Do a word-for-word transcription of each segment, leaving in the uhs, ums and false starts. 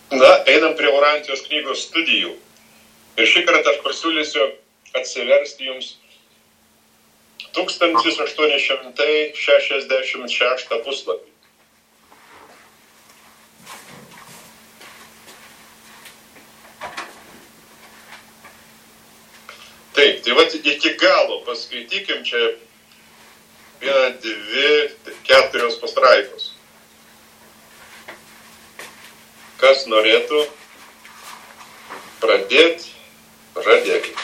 Na, einam prie Laurantijos knygos studijų. Ir šį kartą aš pasiūlysiu atsiversti jums tūkstantis aštuoni šimtai šešiasdešimt šeštą puslapį. Taip, tai vat iki galo paskaitykim čia vieną, dvi, keturios pastraipos. Kas norėtų pradėti, pradėkime.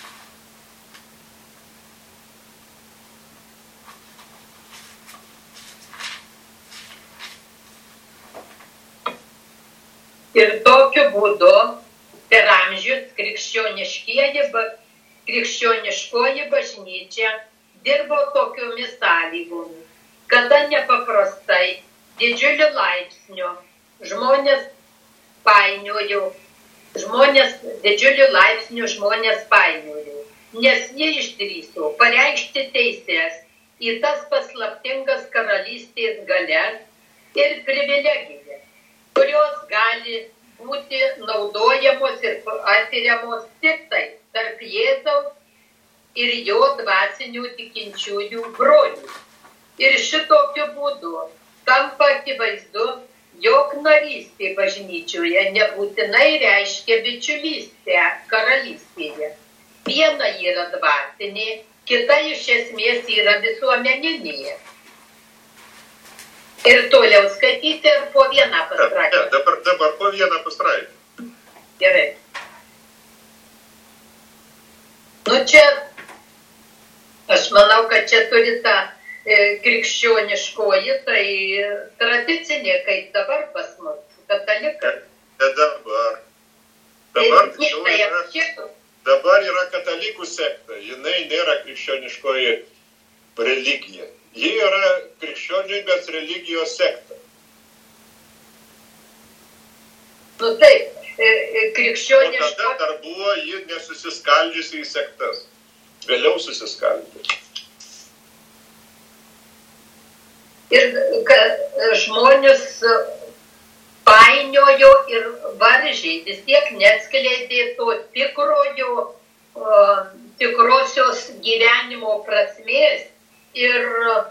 Ir tokiu būdu per amžius krikščioniškieji, krikščioniškoji bažnyčia dirbo tokiomis sąlygomis, kada nepaprastai didžiuliu laipsniu žmonės painiojo, žmonės, didžiuliu laipsniu žmonės painiojo, nes jie išdrįso pareikšti teises į tas paslaptingas karalystės galias ir privilegijas, kurios gali būti naudojamos ir atiriamos tik tai tarp Jėzaus ir jo dvasinių tikinčiųjų brolių. Ir šitokiu būdu tampa akivaizdu, jog narystė bažnyčioje nebūtinai reiškia bičiulystę karalystėje. Viena yra dvasinė, kita iš esmės yra visuomeninė. Ir toliau skaityti ir po vieną pastraipą. Ne, dabar, dabar po vieną pastraipą. Gerai. Nu čia, aš manau, kad čia turi tą e, krikščioniškoji, tai tradicinė, kaip dabar pas mus, katalikai. Ne dabar. Dabar, jau yra, dabar yra katalikų sekta, jinai nėra krikščioniškoji religija. Ji yra krikščionybės religijos sekta. Nu taip, krikščioniško... O tada dar buvo ji nesusiskaldžiusi į sektas. Vėliau susiskaldė. Ir kad žmonės painiojo ir varžė, vis tiek neatskleidė to tikrojo, tikrosios gyvenimo prasmės ir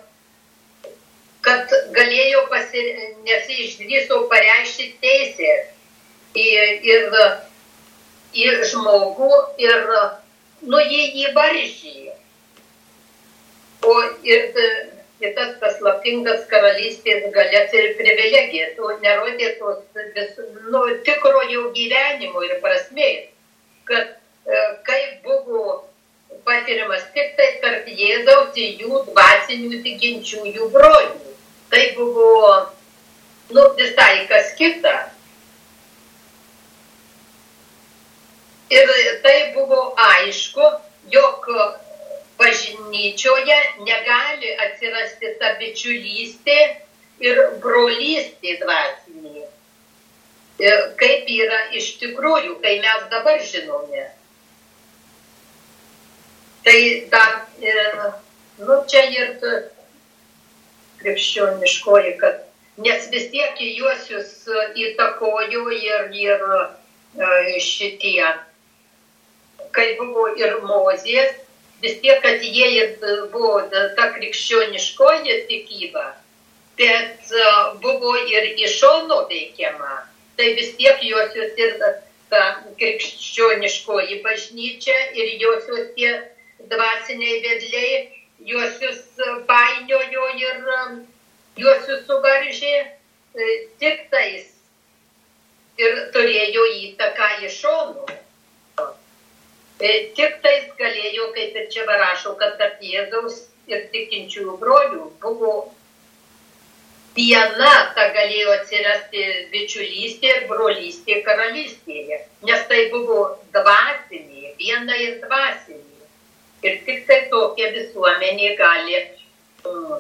kad galėjo pasi... nesiišdrįso pareikšti teisės ir į žmogų ir, nu, jį jį varžė. O ir, ir tas paslaptingas karalystės galias ir privilegijas, o nerodė tos vis, nu, tikrojo gyvenimo ir prasmės, kad e, kaip buvo patiriamas tik tai tarp Jėzaus ir jų dvasinių tikinčiųjų brolių. Tai buvo, nu, visai kas kita. Ir tai buvo aišku, jog bažnyčioje negali atsirasti ta bičiulystė ir brolystė dvasinė. Kaip yra iš tikrųjų, kai mes dabar žinome. Tai dar, nu, čia ir krikščioniškoji, kad nes vis tiek juosius įtakojo ir, ir šitie, kai buvo ir Mozės, vis tiek, kad jie ir buvo ta krikščioniškoji tikyba, bet buvo ir iš šono veikiama. Tai vis tiek josios ir ta krikščioniškoji bažnyčia ir josios tie dvasiniai vedliai, josios painiojo ir josios suvaržė tik tais ir turėjo įtaką iš šono. Tik tais galėjo, kaip ir čia rašo, kad tarp Jėzaus ir tikinčiųjų brolių buvo viena, ta galėjo atsirasti bičiulystė ir brolystė karalystėje, nes tai buvo dvasinė, viena ir dvasinė. Ir tik tai tokia visuomenė gali um,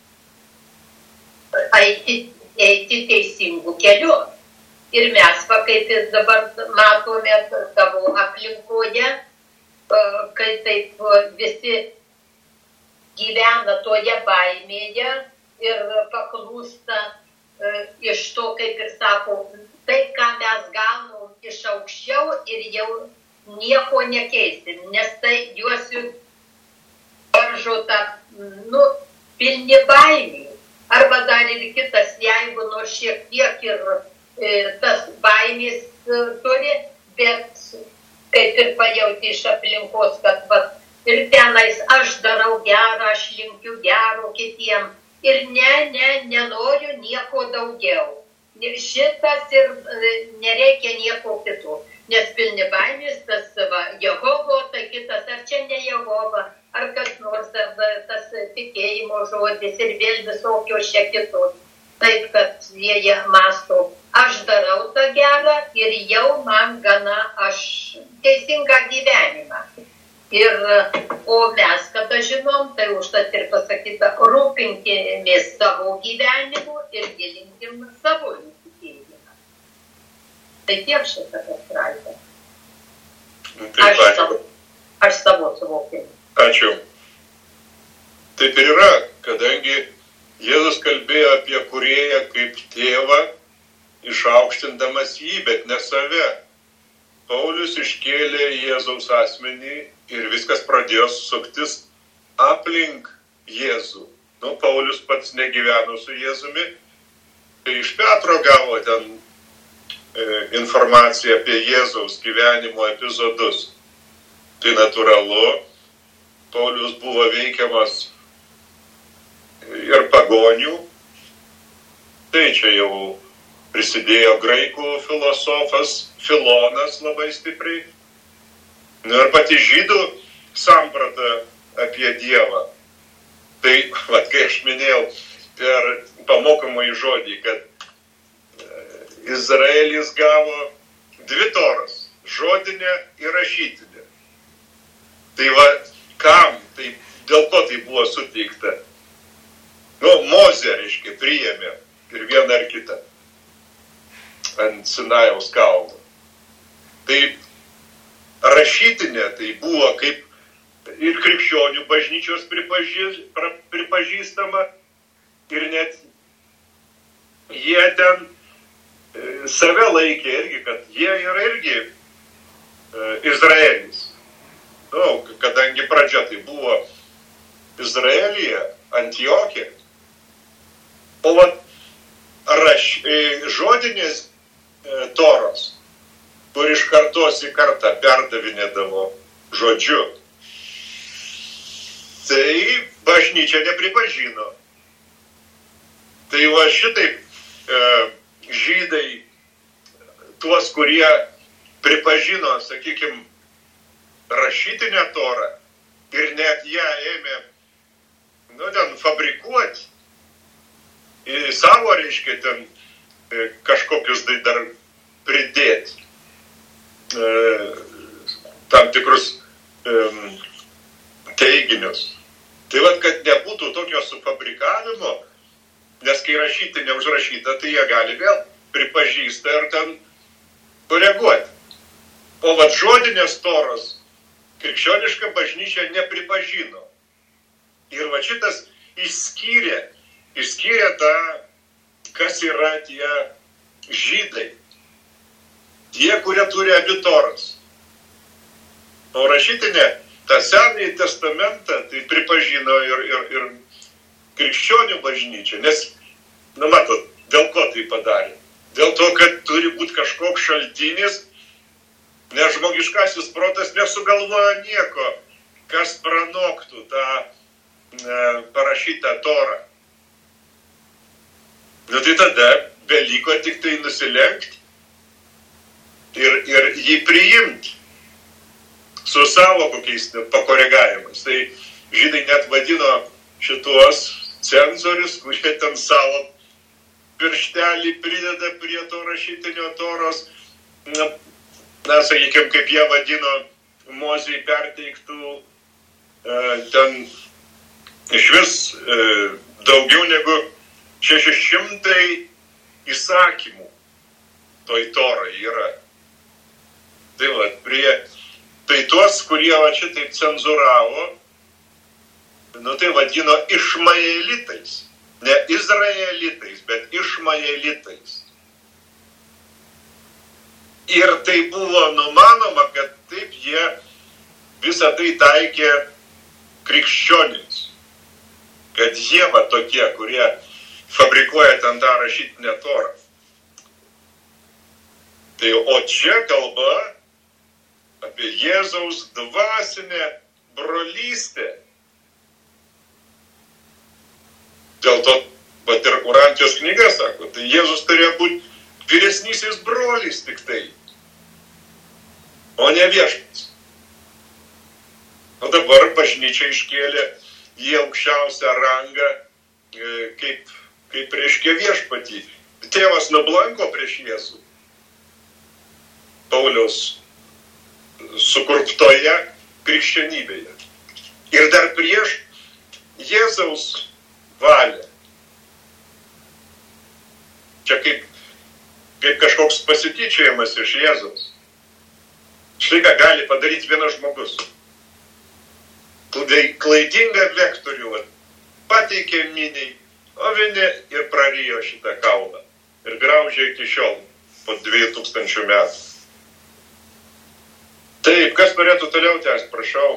eiti, eiti teisingų kelių. Ir mes, va, kaip ir dabar matome savo aplinkoje, kai taip visi gyvena toje baimėje ir paklūsta iš to, kaip ir sako, tai, ką mes gaunam iš aukščiau ir jau nieko nekeisim, nes tai juos varžo tą, nu, pilni baimį. Arba dar ir kitas, jeigu nors šiek tiek ir e, tas baimės e, turi, bet kaip ir pajauti iš aplinkos, kad va, ir tenais aš darau gerą, aš linkiu gero kitiem. Ir ne, ne, nenoriu nieko daugiau. Ir šitas ir nereikia nieko kito. Nes pilni baimės, tas va, Jehovo, tai kitas, ar čia ne Jehova, ar kas nors, ar tas tikėjimo žodis ir vėl visokios čia kitos. Taip, kad jie, jie masto, aš darau tą gerą ir jau man gana aš teisingą gyvenimą. Ir, o mes, kada žinom, tai užtat ir pasakyta, rūpinkimės savo gyvenimu ir gilinkim savo įtikėjimą. Tai tiek šitą pastraipą. Aš savo, aš savo suvokimu. Ačiū. Taip ir yra, kadangi Jėzus kalbėjo apie kūrėją kaip tėvą, išaukštindamas jį, bet ne save. Paulius iškėlė Jėzaus asmenį ir viskas pradėjo suktis aplink Jėzų. Nu, Paulius pats negyveno su Jėzumi, tai iš Petro gavo ten e, informaciją apie Jėzaus gyvenimo epizodus. Tai natūralu, Paulius buvo veikiamas ir pagonių, tai čia jau prisidėjo graikų filosofas Filonas labai stipriai. Nu ir pati žydų samprata apie Dievą. Tai, vat, kai aš minėjau per pamokomąjį žodį, kad Izraelis gavo dvi toras, žodinę ir rašytinę. Tai va, kam, tai dėl ko tai buvo suteikta? Nu, Mozė, reiškia, priėmė ir vieną ar kitą ant Sinajaus kalno. Tai rašytinė tai buvo kaip ir krikščionių bažnyčios pripaži, pripažįstama ir net jie ten e, save laikė irgi, kad jie yra irgi e, Izraelis. Nu, kadangi pradžia tai buvo Izraelyje, Antiochija. O vat raš, žodinės e, toros, kur iš kartos į kartą perdavinėdavo žodžiu, tai bažnyčia nepripažino. Tai va šitaip e, žydai, tuos, kurie pripažino, sakykime, rašytinę torą ir net ją ėmė, nu, ten fabrikuoti, į savo, reiškia, ten e, kažkokius tai dar pridėti e, tam tikrus e, teiginius. Tai vat, kad nebūtų tokio sufabrikavimo, nes kai rašyti neužrašyta, tai jie gali vėl pripažįsta ir ten koreguoti. O vat žodinės toros krikščioniška bažnyčia nepripažino. Ir va šitas išskyrė Išskyrė tą, kas yra tie žydai. Tie, kurie turi abi toras. O rašytinė, tą Senąjį testamentą, tai pripažino ir, ir, ir krikščionių bažnyčia. Nes, nu matot, dėl ko tai padarė? Dėl to, kad turi būti kažkoks šaltinis, nes žmogiškasis protas nesugalvojo nieko, kas pranoktų tą e, parašytą torą. Nu tai tada beliko tik tai nusilenkti ir, ir jį priimti su savo kokiais pakoregavimais. Tai žydai net vadino šituos cenzorius, kurie ten savo pirštelį prideda prie to rašytinio toros. Na, na sakykime, kaip jie vadino Mozei perteiktų e, ten iš vis e, daugiau negu šeši šimtai įsakymų toj torai yra. Tai va, prie, tai tuos, kurie va šitaip cenzuravo, nu tai vadino išmaelitais. Ne izraelitais, bet išmaelitais. Ir tai buvo numanoma, kad taip jie visą tai taikė krikščionims. Kad jie va tokie, kurie fabrikuoja ten tą rašytinę torą. Tai o čia kalba apie Jėzaus dvasinę brolystę. Dėl to, bet ir Urantijos knyga sako, tai Jėzus turėjo būti vyresnysis brolis tik tai, o ne viešpats. O dabar bažnyčia iškėlė į aukščiausią rangą, kaip, kaip reiškia viešpatį. Tėvas nublanko prieš Jėzų. Pauliaus sukurptoje krikščionybėje. Ir dar prieš Jėzaus valią. Čia kaip, kaip kažkoks pasityčiojimas iš Jėzaus. Štai ką gali padaryti vienas žmogus. Klaidingą vektorių pateikė miniai, o vieni ir prarijo šitą kaulą. Ir graužė iki šiol, po dviejų tūkstančių metų. Taip, kas norėtų toliau tęsti, prašau.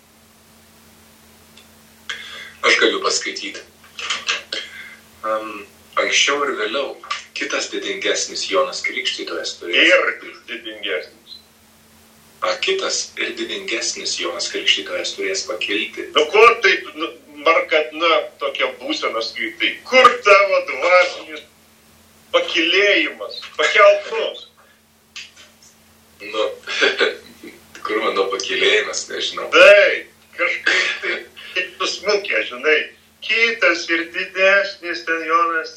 Aš galiu paskaityti. Um, anksčiau ir vėliau kitas didingesnis Jonas Krikštytojas turės. Ir didingesnis. A, kitas ir didingesnis Jonas Krikštytojas turės pakilti. Nu, kur taip, nu, markatna tokia būsena skaitai? Kur tavo dvasinis pakilėjimas, pakeltus? Nu, kur mano pakilėjimas, nežinau. Taip, kažkaip tai, kaip tu smukė, žinai. Kitas ir didesnis ten Jonas.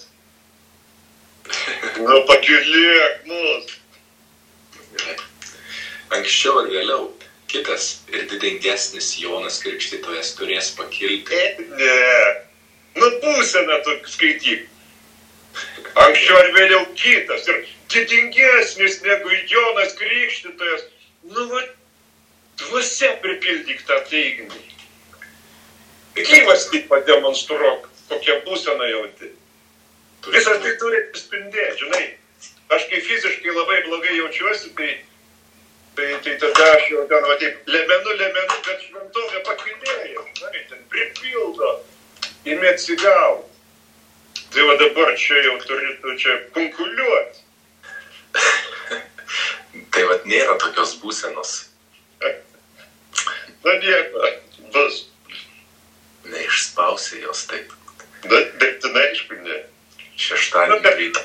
Nu, pakilėk mus. Anksčiau ir vėliau kitas ir didingesnis Jonas Krikštytojas turės pakilti. Ne, nu būsena tu skaityk. Anksčiau ir vėliau kitas ir didingesnis negu Jonas Krikštytojas. Nu, va, dvasia pripildyk tą teiginį. Gyvas tik pademonstruok, kokią būseną jauti. Visas tai turi spindėti, žinai. Aš kai fiziškai labai blogai jaučiuosi, tai, tai, tai tada aš jau ten, va taip, lemenu, lemenu, bet šventovė pakilėjo, žinai, ten pripildo, imi atsigauti. Tai va dabar čia jau turėtų čia kunkuliuoti. Tai va nėra tokios būsenos. Na nieko, bus. Neišspausi jos taip. Na, bet tu aišku, ne. Šeštadienį rytą.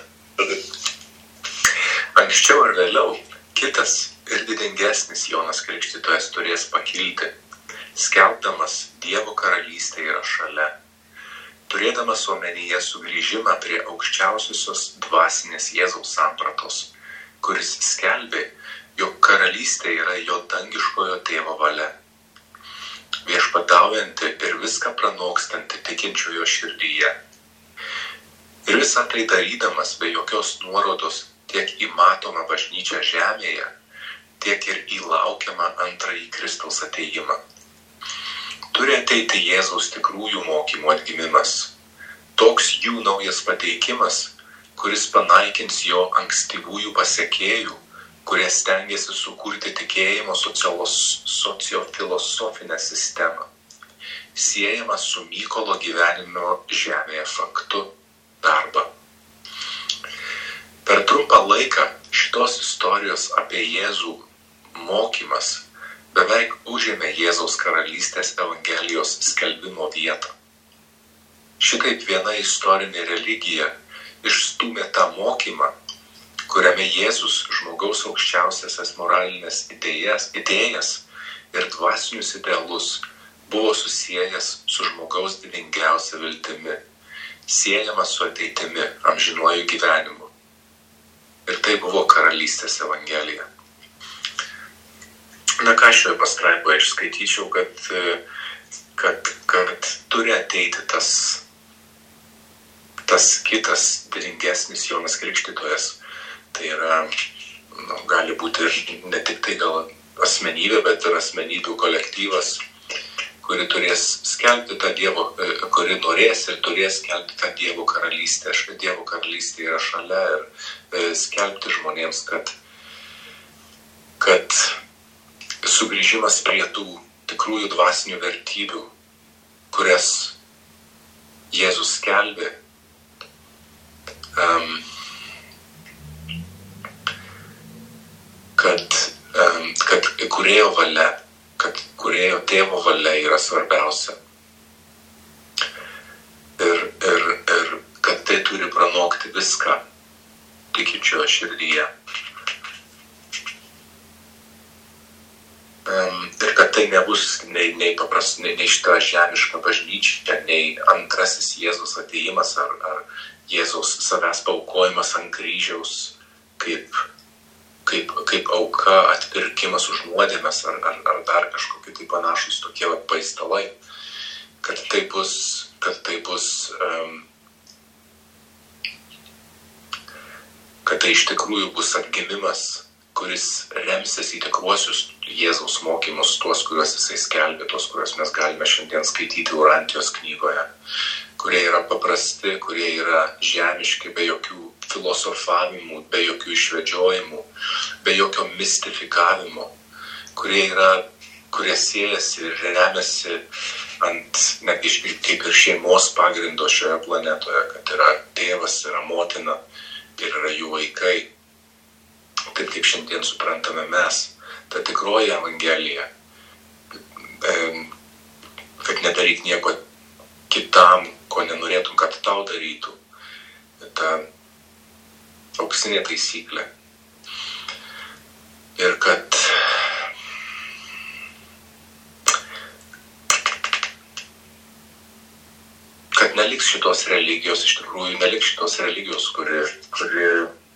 Anksčiau ir vėliau kitas ir didingesnis Jonas Krikštytojas turės pakilti, skelbdamas Dievo karalystė yra šalia, turėdamas omenyje sugrįžimą prie aukščiausiosios dvasinės Jėzaus sampratos, kuris skelbė, jog karalystė yra jo dangiškojo tėvo valia, viešpataujanti ir viską pranokstanti tikinčiojo širdyje. Ir visą tai darydamas be jokios nuorodos tiek į matomą bažnyčią žemėje, tiek ir į laukiamą antrąjį Kristaus atėjimą. Turi ateiti Jėzaus tikrųjų mokymų atgimimas, toks jų naujas pateikimas, kuris panaikins jo ankstyvųjų pasekėjų, kurie stengiasi sukurti tikėjimo sociofilosofinę sistemą, siejama su Mykolo gyvenimo žemėje faktu darbą. Per trumpą laiką šitos istorijos apie Jėzų mokymas beveik užėmė Jėzaus karalystės evangelijos skelbimo vietą. Šitaip viena istorinė religija išstūmė tą mokymą, kuriame Jėzus žmogaus aukščiausiasias moralinės idėjas, idėjas ir dvasinius idealus buvo susijęs su žmogaus didingiausia viltimi, siejamas su ateitimi, amžinuoju gyvenimu. Ir tai buvo karalystės evangelija. Na ką šioje pastraipoje aš skaityčiau, kad, kad, kad turi ateiti tas, tas kitas didingesnis Jonas Krikštytojas. Tai yra, nu, gali būti ne tik tai gal asmenybė, bet ir asmenybių kolektyvas, kuri turės skelbti tą Dievo, kuri norės ir turės skelbti tą Dievo karalystę. Dievo karalystė yra šalia ir skelbti žmonėms, kad kad sugrįžimas prie tų tikrųjų dvasinių vertybių, kurias Jėzus skelbė, um, kad, um, kad kūrėjo valia, kad kūrėjo tėvo valia yra svarbiausia. Ir, ir, ir kad tai turi pranokti viską tikinčiojo širdyje. Um, ir kad tai nebus nei, nei papras, nei, nei šita žemiška bažnyčia, nei antrasis Jėzus atėjimas ar, ar Jėzaus savęs paaukojimas ant kryžiaus kaip, kaip, kaip auka, atpirkimas už nuodėmes ar, ar, ar dar kažkokie tai panašus tokie paistalai. Kad tai bus, kad tai bus, um, kad tai iš tikrųjų bus atgimimas, kuris remsis į tikruosius Jėzaus mokymus, tuos, kuriuos jisai skelbė, tuos, kuriuos mes galime šiandien skaityti Urantijos knygoje, kurie yra paprasti, kurie yra žemiški, be jokių filosofavimų, be jokių išvedžiojimų, be jokio mistifikavimo, kurie yra, kurie siejasi ir remiasi ant, netgi kaip ir šeimos pagrindo šioje planetoje, kad yra tėvas, yra motina ir yra jų vaikai. Taip kaip šiandien suprantame mes, ta tikroji evangelija, kad nedaryk nieko kitam, ko nenorėtum, kad tau darytų, ta auksinė taisyklė. Ir kad kad neliks šitos religijos, iš tikrųjų neliks šitos religijos, kuri, kuri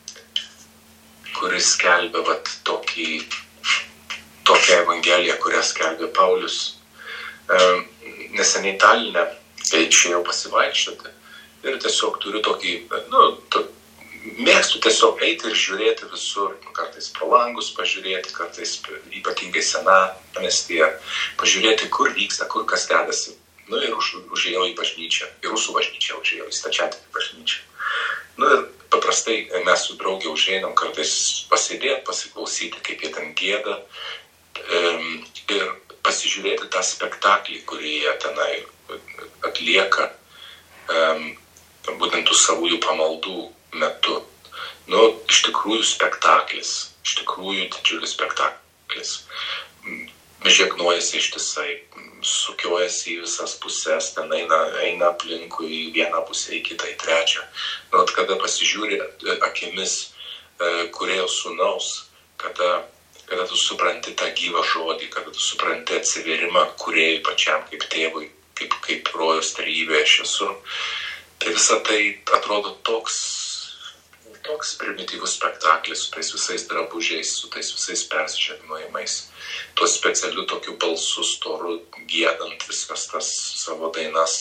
kuris skelbia vat, tokį, tokią evangeliją, kurią skelbia Paulius. E, neseniai Taline išėjau pasivaikščioti ir tiesiog turiu tokį, nu, to, mėgstu tiesiog eiti ir žiūrėti visur, kartais pro langus pažiūrėti, kartais ypatingai senamiestyje, pažiūrėti, kur vyksta, kur kas dedasi. Nu ir už, užėjau į bažnyčią, į rusų bažnyčią užėjau, į stačiatikių bažnyčią. Nu ir paprastai mes su draugė užeinam kartais pasėdėti, pasiklausyti, kaip jie ten gieda um, ir pasižiūrėti tą spektaklį, kurį jie tenai atlieka um, būtent tų savųjų pamaldų metu. Nu, iš tikrųjų spektaklis, iš tikrųjų didžiulis spektaklis. Žegnojasi ištisai, sukiojasi į visas pusės, ten eina, eina aplinkui į vieną pusę, į kitą, į trečią. Nu, kada pasižiūri akimis e, kūrėjo sūnaus, kada, kada tu supranti tą gyvą žodį, kada tu supranti atsivėrimą kūrėjui pačiam kaip tėvui, kaip, kaip rojos trejybėje aš esu, tai visa tai atrodo toks, toks primityvus spektaklis su tais visais drabužiais, su tais visais persižegnojimais. Tuo specialiu tokiu balsu storu giedant viskas tas savo dainas.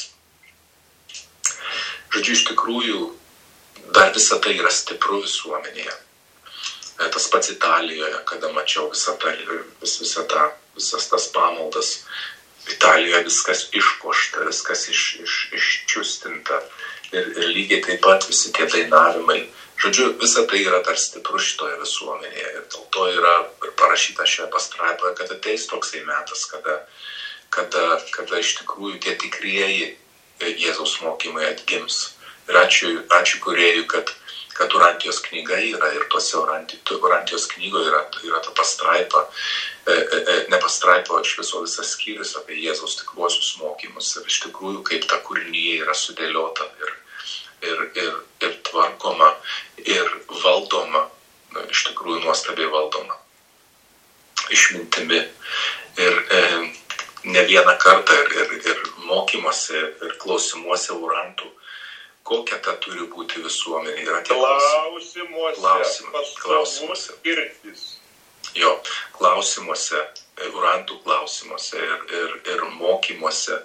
Žodžiu, iš tikrųjų, dar visa tai yra stipru visuomenėje. Tas pats Italijoje, kada mačiau visą tą, vis, visą tą, visas tas pamaldas, Italijoje viskas išpuošta, viskas iš, iš, iščiustinta ir, ir lygiai taip pat visi tie dainavimai. Žodžiu, visa tai yra dar stipru šitoje visuomenėje ir dėl to yra ir parašyta šioje pastraipoje, kad ateis toksai metas, kada, kada, kada iš tikrųjų tie tikrieji Jėzaus mokymai atgims. Ir ačiū, ačiū kūrėjui, kad, kad Urantijos knyga yra ir tuose Urantijos knygoje yra, yra ta pastraipa, e, e, ne pastraipa, iš viso visas skyrius apie Jėzaus tikruosius mokymus ir iš tikrųjų kaip ta kūrinyje yra sudėliota ir Ir, ir, ir tvarkoma, ir valdoma, iš tikrųjų nuostabiai valdoma, išmintimi. Ir e, ne vieną kartą ir, ir, ir mokymuose, ir klausimuose urantų, kokia ta turi būti visuomenė. Yra tie klausimuose, klausimai, klausimuose. Girtis. Jo, klausimuose, urantų klausimuose ir, ir, ir mokymuose.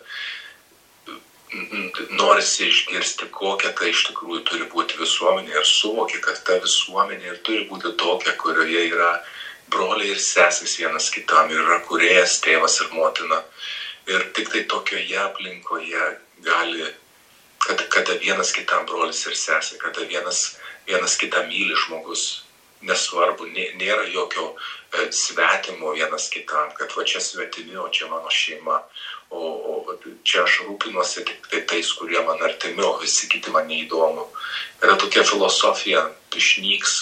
Norisi išgirsti, kokia tai iš tikrųjų turi būti visuomenė ir suvoki, kad ta visuomenė ir turi būti tokia, kurioje yra broliai ir sesės vienas kitam ir yra kūrėjas, tėvas ir motina. Ir tik tai tokioje aplinkoje gali, kad, kada vienas kitam brolis ir sesė, kada vienas, vienas kitą myli žmogus, nesvarbu, nėra jokio svetimo vienas kitam, kad va čia svetimi, o čia mano šeima, o, o čia aš rūpinuosi tik tai tais, kurie man artimi, o visi kiti man neįdomu. Yra tokia filosofija, išnyks.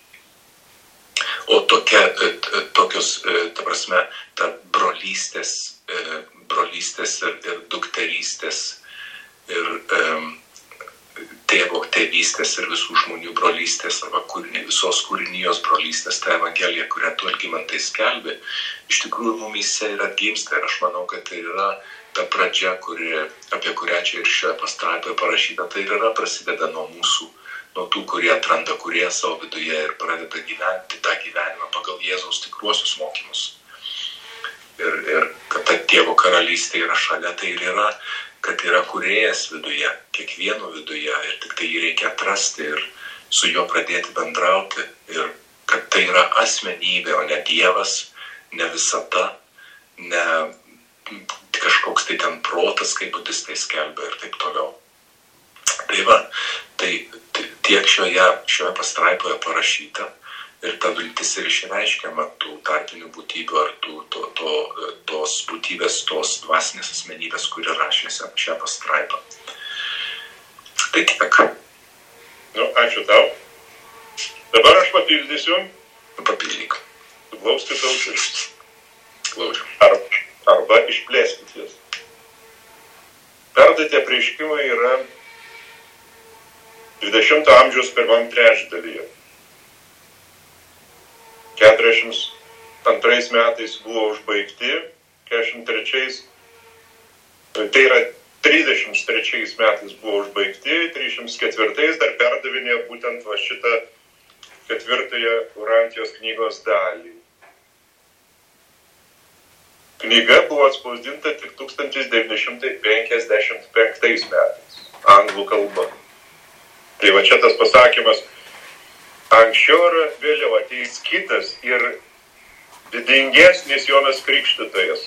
O tokia, tokios, ta prasme, ta brolystės, brolystės ir, ir dukterystės ir um, tėvo tėvystės ir visų žmonių brolystės arba kūrinė, visos kūrinijos brolystės, ta evangelija, kurią tu, Algimantai, skelbi, iš tikrųjų mumyse yra atgimsta ir aš manau, kad tai yra ta pradžia, kuri, apie kurią čia ir šioje pastraipoje parašyta, tai yra prasideda nuo mūsų, nuo tų, kurie atranda kurie savo viduje ir pradeda gyventi tą gyvenimą pagal Jėzaus tikruosius mokymus. Ir, ir kad ta Dievo karalystė yra šalia, tai ir yra, kad yra kūrėjas viduje, kiekvieno viduje, ir tik tai jį reikia atrasti ir su juo pradėti bendrauti. Ir kad tai yra asmenybė, o ne Dievas, ne visata, ne kažkoks tai ten protas, kaip budistai skelbia ir taip toliau. Tai va, tai tiek šioje, šioje pastraipoje parašyta ir ta viltis ir išreiškiama tų tarpinių būtybių ar tų, to, to, tos būtybės, tos dvasinės asmenybės, kuri rašė šią pastraipą. Tai tiek. Nu, ačiū tau. Dabar aš papildysiu. Papildyk. Glauskite ausis. Glaudžiu. Ar, arba išplėskit jas. Perduoti apreiškimai yra dvidešimto amžiaus pirmam trečdalyje. keturiasdešimt antrais metais buvo užbaigti, keturiasdešimt trečiais, tai yra trisdešimt trečiais metais buvo užbaigti, trisdešimt ketvirtais dar perdavinė būtent va šitą ketvirtąją Urantijos knygos dalį. Knyga buvo atspausdinta tik tūkstantis devyni šimtai penkiasdešimt penktais metais, anglų kalba. Tai va čia tas pasakymas, anksčiau ar vėliau ateis kitas ir didingesnis Jonas Krikštytojas.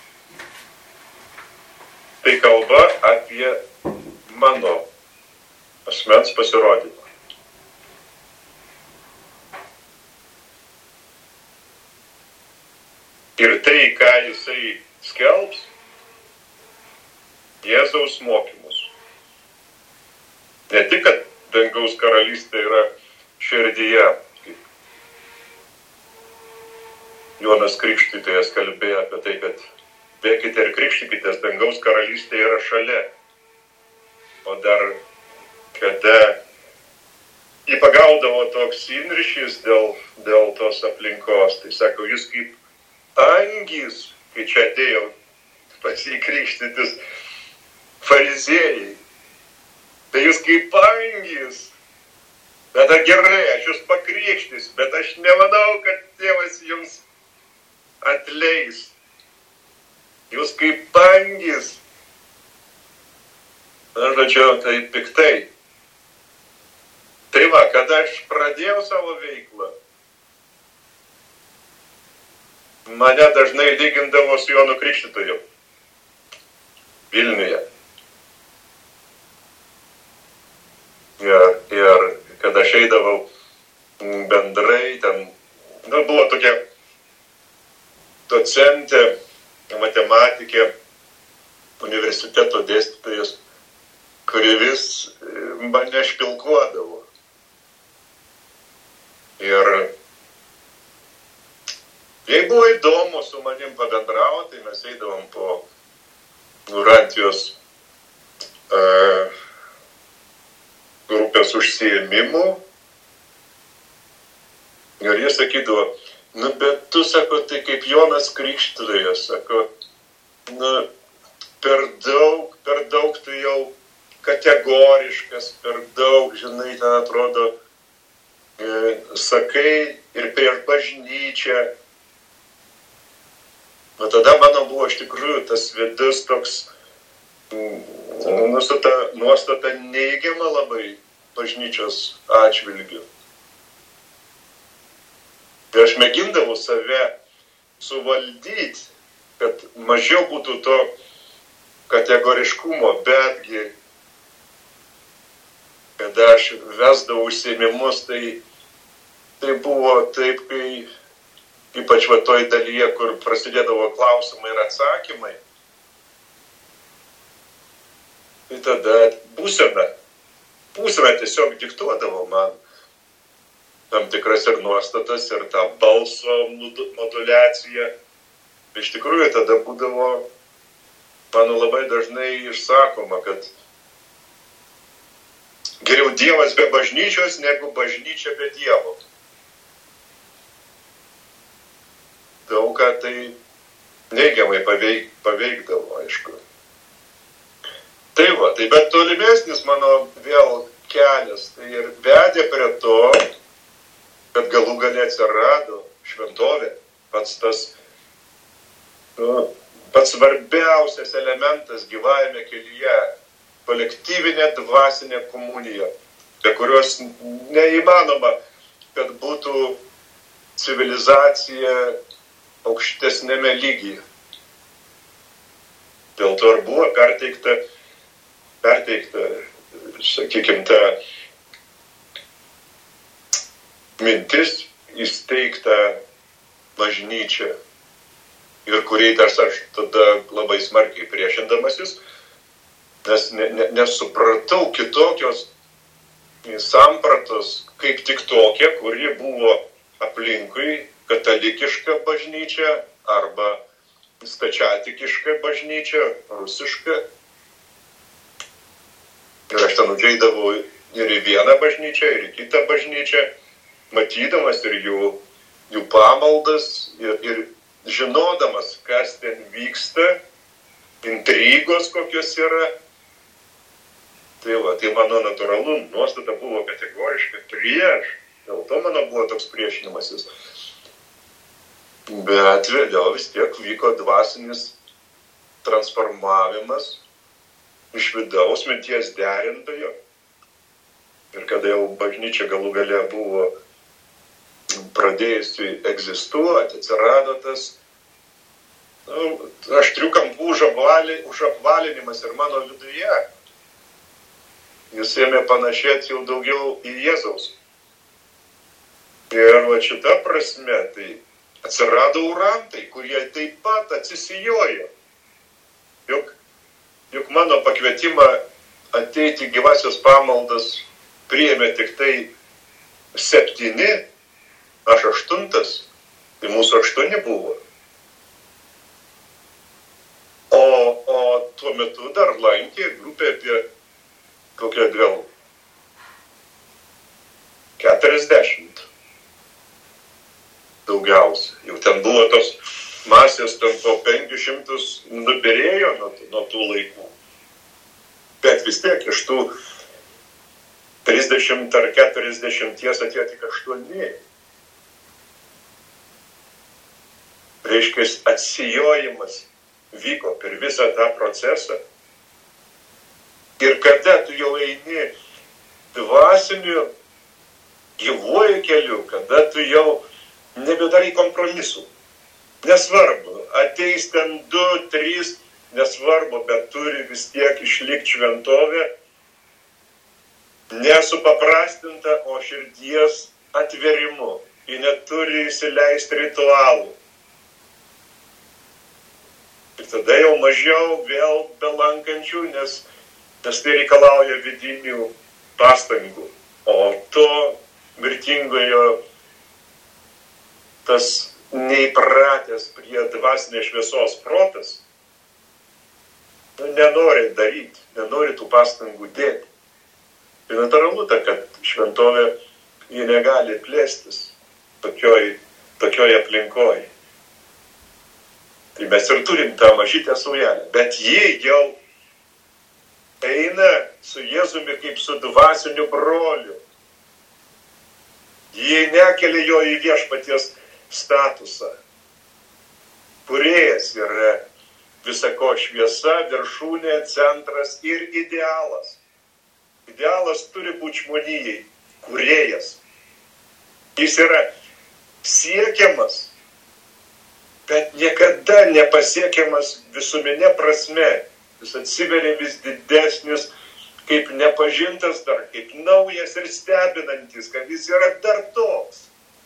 Tai kalba apie mano asmens pasirodymą. Ir tai, ką jisai skelbs, Jėzaus mokymus. Ne tik, kad dangaus karalystė yra širdyje, kaip Jonas Krikštytojas kalbėjo apie tai, kad bėkite ir krikštykitės, dangaus karalystė yra šalia. O dar, kada jį pagaudavo toks įniršys dėl, dėl tos aplinkos, tai sako, jūs kaip angys, kai čia atėjo pasikrikštytis fariziejai, tai jūs kaip angys. Bet gerai, aš jūs pakrikštys, bet aš nemanau, kad Tėvas jums atleis. Jūs kaip angys. Aš žodžiu, tai piktai. Tai va, kada aš pradėjau savo veiklą, mane dažnai lygindavo su Jonu Krikštytoju Vilniuje. Ir, ir kad aš eidavau bendrai, ten, nu, buvo tokia docentė, matematikė, universiteto dėstytojas, kuri vis mane špilkuodavo. Ir jei buvo įdomu su manim pabendrauti, tai mes eidavom po Urantijos uh, grupės užsiėmimų. Ir jie sakydavo, nu, bet tu, sako, tai kaip Jonas Krikštytojas, sako, nu, per daug, per daug tu jau kategoriškas, per daug, žinai, ten atrodo, e, sakai ir prieš bažnyčią. O tada mano buvo iš tikrųjų tas vidus toks, nuostata, nuostata neigiama labai bažnyčios atžvilgiu. Ir aš mėgindavau save suvaldyti, kad mažiau būtų to kategoriškumo, betgi, kada aš vesdavau užsiėmimus, tai, tai buvo taip, kai ypač va toj dalyje, kur prasidėdavo klausimai ir atsakymai, tai tada būsena, būsena tiesiog diktuodavo man tam tikras ir nuostatas, ir tą balso modulaciją. Iš tikrųjų, tada būdavo, mano labai dažnai išsakoma, kad geriau Dievas be bažnyčios, negu bažnyčia be Dievo. Daug ką tai neigiamai paveik, paveikdavo, aišku. Tai va, tai bet tolimesnis mano vėl kelias, tai ir vedė prie to, kad galų gale atsirado šventovė, pats tas, nu, pats svarbiausias elementas gyvajame kelyje, kolektyvinė dvasinė komunija, be kurios neįmanoma, kad būtų civilizacija aukštesnėme lygyje. Dėl to ir buvo perteikta, perteikta, sakykime, ta mintis įsteigta bažnyčia, ir kuriai tas aš tada labai smarkiai priešindamasis, nes ne, ne, nesupratau kitokios sampratos, kaip tik tokia, kuri buvo aplinkui katalikiška bažnyčia arba stačiatikiška bažnyčia, rusiška. Ir aš ten užeidavau ir į vieną bažnyčią, ir į kitą bažnyčią, matydamas ir jų, jų pamaldas, ir, ir žinodamas, kas ten vyksta, intrigos kokios yra. Tai va, tai mano natūralu nuostata buvo kategoriškai prieš, dėl to mano buvo toks priešinimasis. Bet vėliau vis tiek vyko dvasinis transformavimas iš vidaus minties derintojo. Ir kada jau bažnyčia galų gale buvo pradėjusi egzistuoti, atsirado tas, nu, aštrių kampų už, apvalį, už apvalinimas ir mano viduje. Jis ėmė panašėti jau daugiau į Jėzaus. Ir va šita prasme, tai atsirado urantai, kurie taip pat atsisijojo. Juk, juk mano pakvietimą ateiti gyvasios pamaldas priėmė tik tai septyni, aš aštuntas, tai mūsų aštuoni buvo. O, o tuo metu dar lankė grupė apie kokią gal keturiasdešimt daugiausia. Jau ten buvo tos masės, ten po penkis šimtus nubirėjo nuo, nuo tų laikų. Bet vis tiek iš tų trisdešimt ar keturiasdešimties atėjo tik aštuoni. Reiškia, atsijojimas vyko per visą tą procesą. Ir kada tu jau eini dvasiniu gyvuoju keliu, kada tu jau nebedarai kompromisų. Nesvarbu, ateis ten du, trys, nesvarbu, bet turi vis tiek išlikti šventovė, nesupaprastinta, o širdies atverimu. Ji neturi įsileisti ritualų. Ir tada jau mažiau vėl belankančių, nes, nes tai reikalauja vidinių pastangų. O to mirtingojo tas neįpratęs prie dvasinės šviesos protas, nu, nenori daryti, nenori tų pastangų dėti. Tai natūralu, ta, kad šventovė ji negali plėstis tokioj, tokioj aplinkoj. Tai mes ir turim tą mažytę saujelę, bet ji jau eina su Jėzumi kaip su dvasiniu broliu. Ji nekelia jo į viešpaties statusą. Kūrėjas yra visako šviesa, viršūnė, centras ir idealas. Idealas turi būti žmonijai, kūrėjas. Jis yra siekiamas, bet niekada nepasiekiamas visuminė prasme. Jis atsiveria vis didesnis, kaip nepažintas dar, kaip naujas ir stebinantis, kad jis yra dar toks.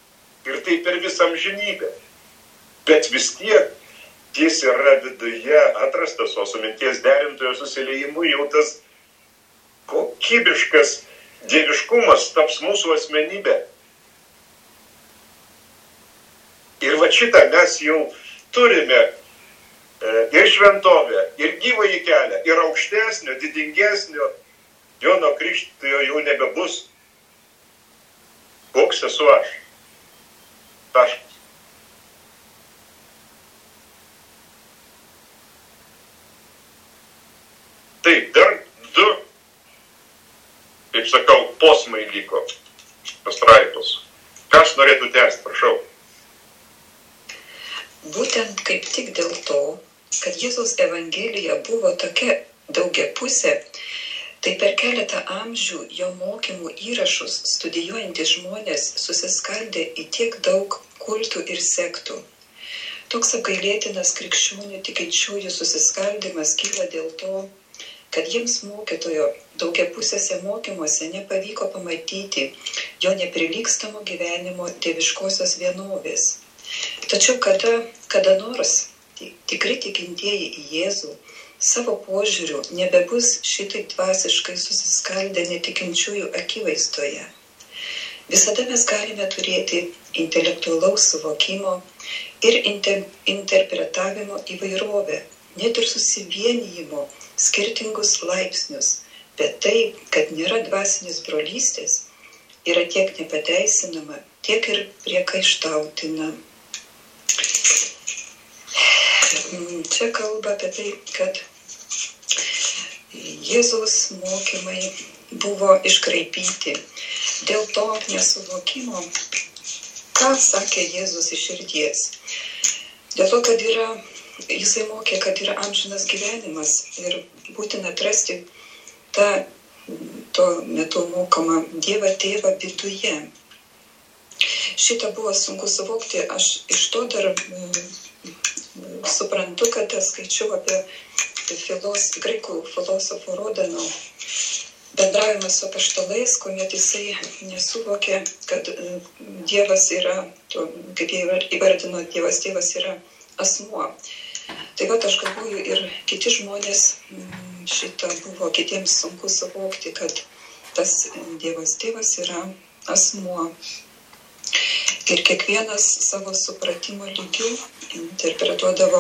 tai per visą amžinybę. Bet vis tiek jis yra viduje atrastas, o su minties derintojo susiliejimu jau tas kokybiškas dieviškumas taps mūsų asmenybė. Ir va šitą mes jau turime e, ir šventovę, ir gyvąjį kelią, ir aukštesnio, didingesnio Jono Krikštytojo jau nebebus. Koks esu aš? Taškas. Taip, dar du, kaip sakau, posmai liko pastraipos. Kas norėtų tęsti, prašau? Būtent kaip tik dėl to, kad Jėzaus Evangelija buvo tokia daugiapusė, tai per keletą amžių jo mokymų įrašus studijuojantys žmonės susiskaldė į tiek daug kultų ir sektų. Toks apgailėtinas krikščionių tikinčiųjų susiskaldimas kyla dėl to, kad jiems mokytojo daugiapusėse mokymuose nepavyko pamatyti jo neprilygstamo gyvenimo dieviškosios vienovės. Tačiau kada, kada nors tikri tikintieji į Jėzų savo požiūriu nebebus šitaip dvasiškai susiskaldę netikinčiųjų akivaizdoje. Visada mes galime turėti intelektualaus suvokimo ir inter, interpretavimo įvairovę, net ir susivienijimo skirtingus laipsnius, bet tai, kad nėra dvasinės brolystės, yra tiek nepateisinama, tiek ir priekaištautina. Čia kalba apie tai, kad Jėzaus mokymai buvo iškraipyti dėl to nesuvokimo, ką sakė Jėzus iš širdies. Dėl to, kad yra Jisai mokė, kad yra amžinas gyvenimas ir būtina atrasti tą tuo metu mokamą Dievą Tėvą viduje. Šitą buvo sunku suvokti, aš iš to dar mm, suprantu, kad skaičiau apie filos, graikų filosofo Rodano bendravimą su apaštalais, kuomet jisai nesuvokė, kad Dievas yra, to, kaip jie įvardino, Dievas Tėvas yra asmuo. Taip pat aš galvoju ir kiti žmonės šitą buvo kitiems sunku suvokti, kad tas Dievas Tėvas yra asmuo. Ir kiekvienas savo supratimo lygių interpretuodavo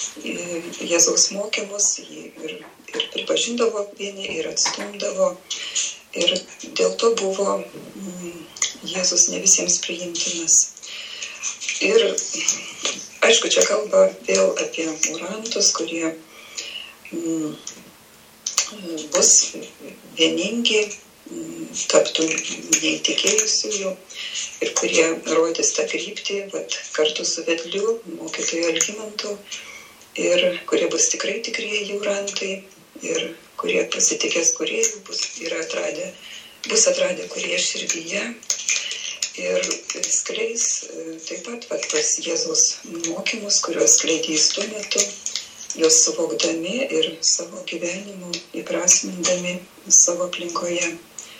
Jėzaus mokymus ir, ir pripažindavo vieni ir atstumdavo. Ir dėl to buvo Jėzus ne visiems priimtinas. Ir aišku, čia kalba vėl apie orantus, kurie mm, bus vieningi, mm, taptų neįtikėjusiųjų ir kurie rodys tą kryptį, vat, kartu su vedliu, mokytoju Algimantu, ir kurie bus tikrai tikrieji orantai ir kurie pasitikės kūrėjų, bus, yra atradę, bus atradę kūrėją širdyje. Ir skleis taip pat vat, pas Jėzaus mokymus, kuriuos skleidė jis tuo metu, juos suvokdami ir savo gyvenimu įprasmindami savo aplinkoje.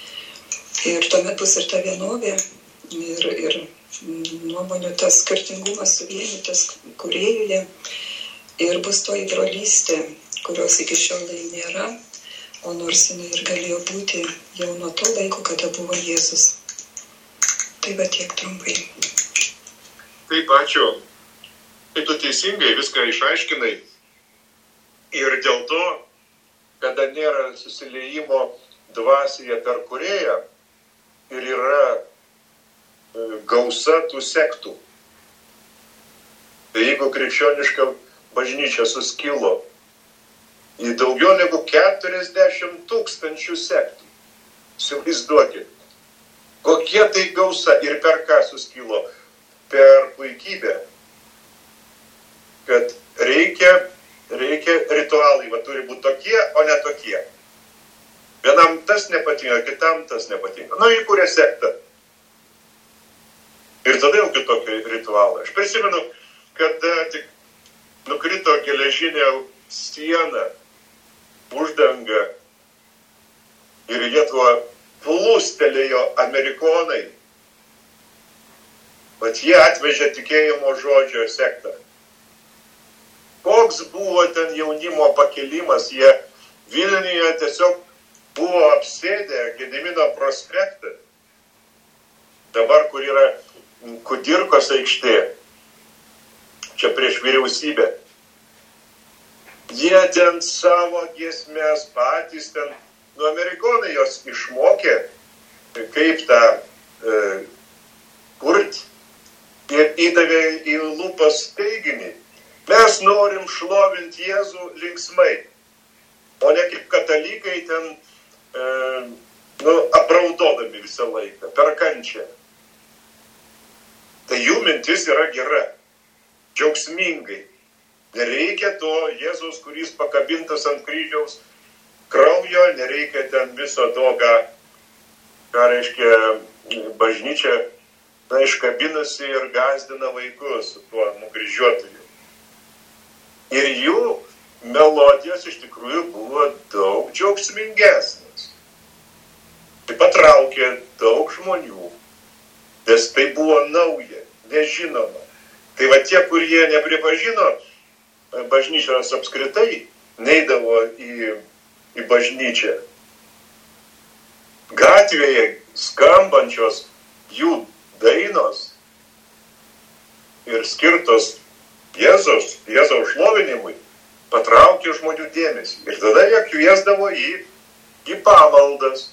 Ir tuomet bus ir ta vienovė, ir, ir nuomonių tas skirtingumas suvienytas kūrėjuje, ir bus toji brolystė, kurios iki šiolai nėra, o nors jinai ir galėjo būti jau nuo to laiko, kada buvo Jėzus. Tai va tiek trumpai. Taip, ačiū. Tai tu teisingai viską išaiškinai. Ir dėl to, kada nėra susiliejimo dvasioje per kūrėją ir yra gausa tų sektų. Tai jeigu krikščioniška bažnyčia suskilo į daugiau negu keturiasdešimt tūkstančių sektų, įsivaizduokit. Kokie tai gausa ir per ką suskilo? Per puikybę. Kad reikia, reikia ritualai, va turi būti tokie, o ne tokie. Vienam tas nepatinka, kitam tas nepatinka. Nu, įkūrė sektą. Ir tada jau kitokį ritualą. Aš prisimenu, kad tik nukrito geležinė siena, uždanga ir jie tuo plūstelėjo amerikonai. vat jie atvežė tikėjimo žodžio sektą. Koks buvo ten jaunimo pakilimas, jie Vilniuje tiesiog buvo apsėdę Gedimino prospektą. Dabar, kur yra Kudirkos aikštė, čia prieš vyriausybę. Jie ten savo giesmės patys ten, nu amerikonai jos išmokė, kaip tą e, kurt ir įdavė į lūpas teiginį. Mes norim šlovinti Jėzų linksmai, o ne kaip katalikai ten e, nu, apraudodami visą laiką, per kančią. Tai jų mintis yra gera, džiaugsmingai. Nereikia to Jėzaus, kuris pakabintas ant kryžiaus kraujo, nereikia ten viso to, ką, ką reiškia bažnyčia, na, iškabinusi ir gazdina vaikus su tuo nukryžiuotoju. Ir jų melodijos iš tikrųjų buvo daug džiaugsmingesnės. Tai patraukė daug žmonių, nes tai buvo nauja, nežinoma. Tai va tie, kurie nepripažino bažnyčios apskritai, neidavo į, į bažnyčią. Gatvėje skambančios jų dainos ir skirtos Jėzaus, Jėzaus šlovinimui patraukė žmonių dėmesį. Ir tada jie kviesdavo į, į pamaldas.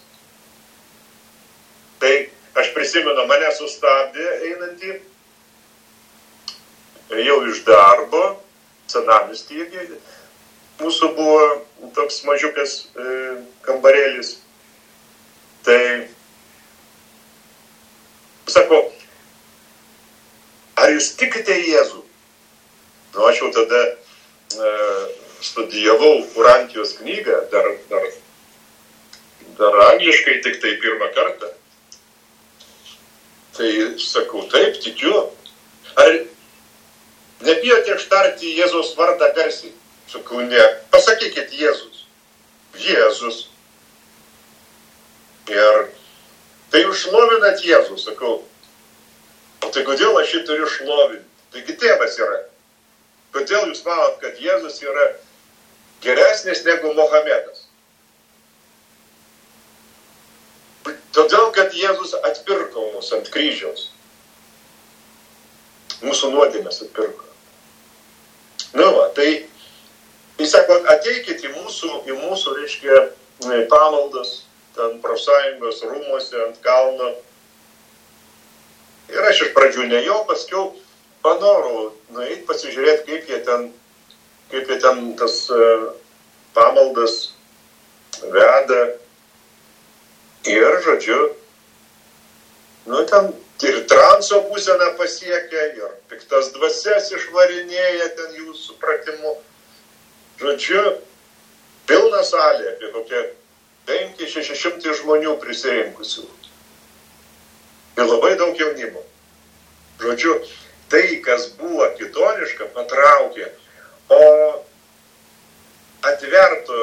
Tai aš prisimenu, mane sustabdė einantį jau iš darbo, senamiestyje. Mūsų buvo toks mažiukas e, kambarėlis. Tai sako, ar jūs tikite į Jėzų? Nu, aš jau tada e, studijavau Urantijos knygą, dar, dar, dar angliškai tik tai pirmą kartą. Tai sakau, taip, tikiu. Ar nebijote ištarti Jėzaus vardą garsiai? Sakau, ne. Pasakykit Jėzus. Jėzus. Ir tai jūs šlovinat Jėzų, sakau. O tai kodėl aš jį turiu šlovinti? Taigi tėvas yra. Kodėl jūs manot, kad Jėzus yra geresnis negu Mohamedas? Todėl, kad Jėzus atpirko mus ant kryžiaus. Mūsų nuodėmės atpirko. Nu va, tai jis sako, ateikit į mūsų, į mūsų, reiškia, pamaldas, ten profsąjungos rūmuose ant kalno. Ir aš iš pradžių nejau, paskiau panorau nueit pasižiūrėti, kaip jie ten, kaip jie ten tas uh, pamaldas veda. Ir, žodžiu, nu ten ir transo būseną pasiekia, ir piktas dvasias išvarinėja ten jų supratimu. Žodžiu, pilna salė, apie kokie penki šeši šimtai žmonių prisirinkusių. Ir labai daug jaunimo. Žodžiu, tai, kas buvo kitoniška, patraukė, o atverto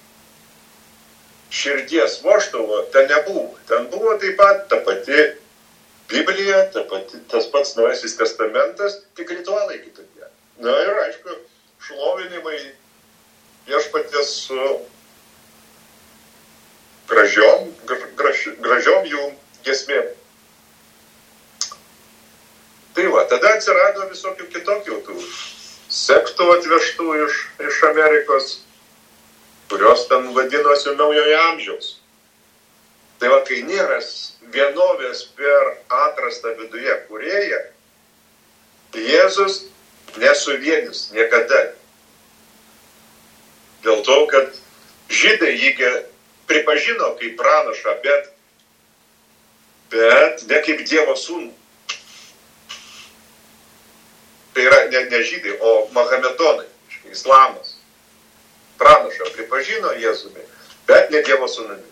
širdies vožtuvo ten nebuvo. Ten buvo taip pat ta pati Biblija, ta pati, tas pats Naujasis testamentas, tik ritualai kitokie. Na ir aišku, šlovinimai viešpaties su gražiom, graž, gražiom jų giesmėm. Tai va, tada atsirado visokių kitokių tų sektų atvežtų iš, iš Amerikos, kurios ten vadinosi naujojo amžiaus. Tai va, kai nėra vienovės per atrastą viduje kūrėją, Jėzus nesuvienys niekada. Dėl to, kad žydai jį pripažino kaip pranašą, bet, bet ne kaip Dievo sūnų. Tai yra ne, ne žydai, o mahometonai, islamas. Pranašą pripažino Jėzumi, bet ne Dievo sūnumi.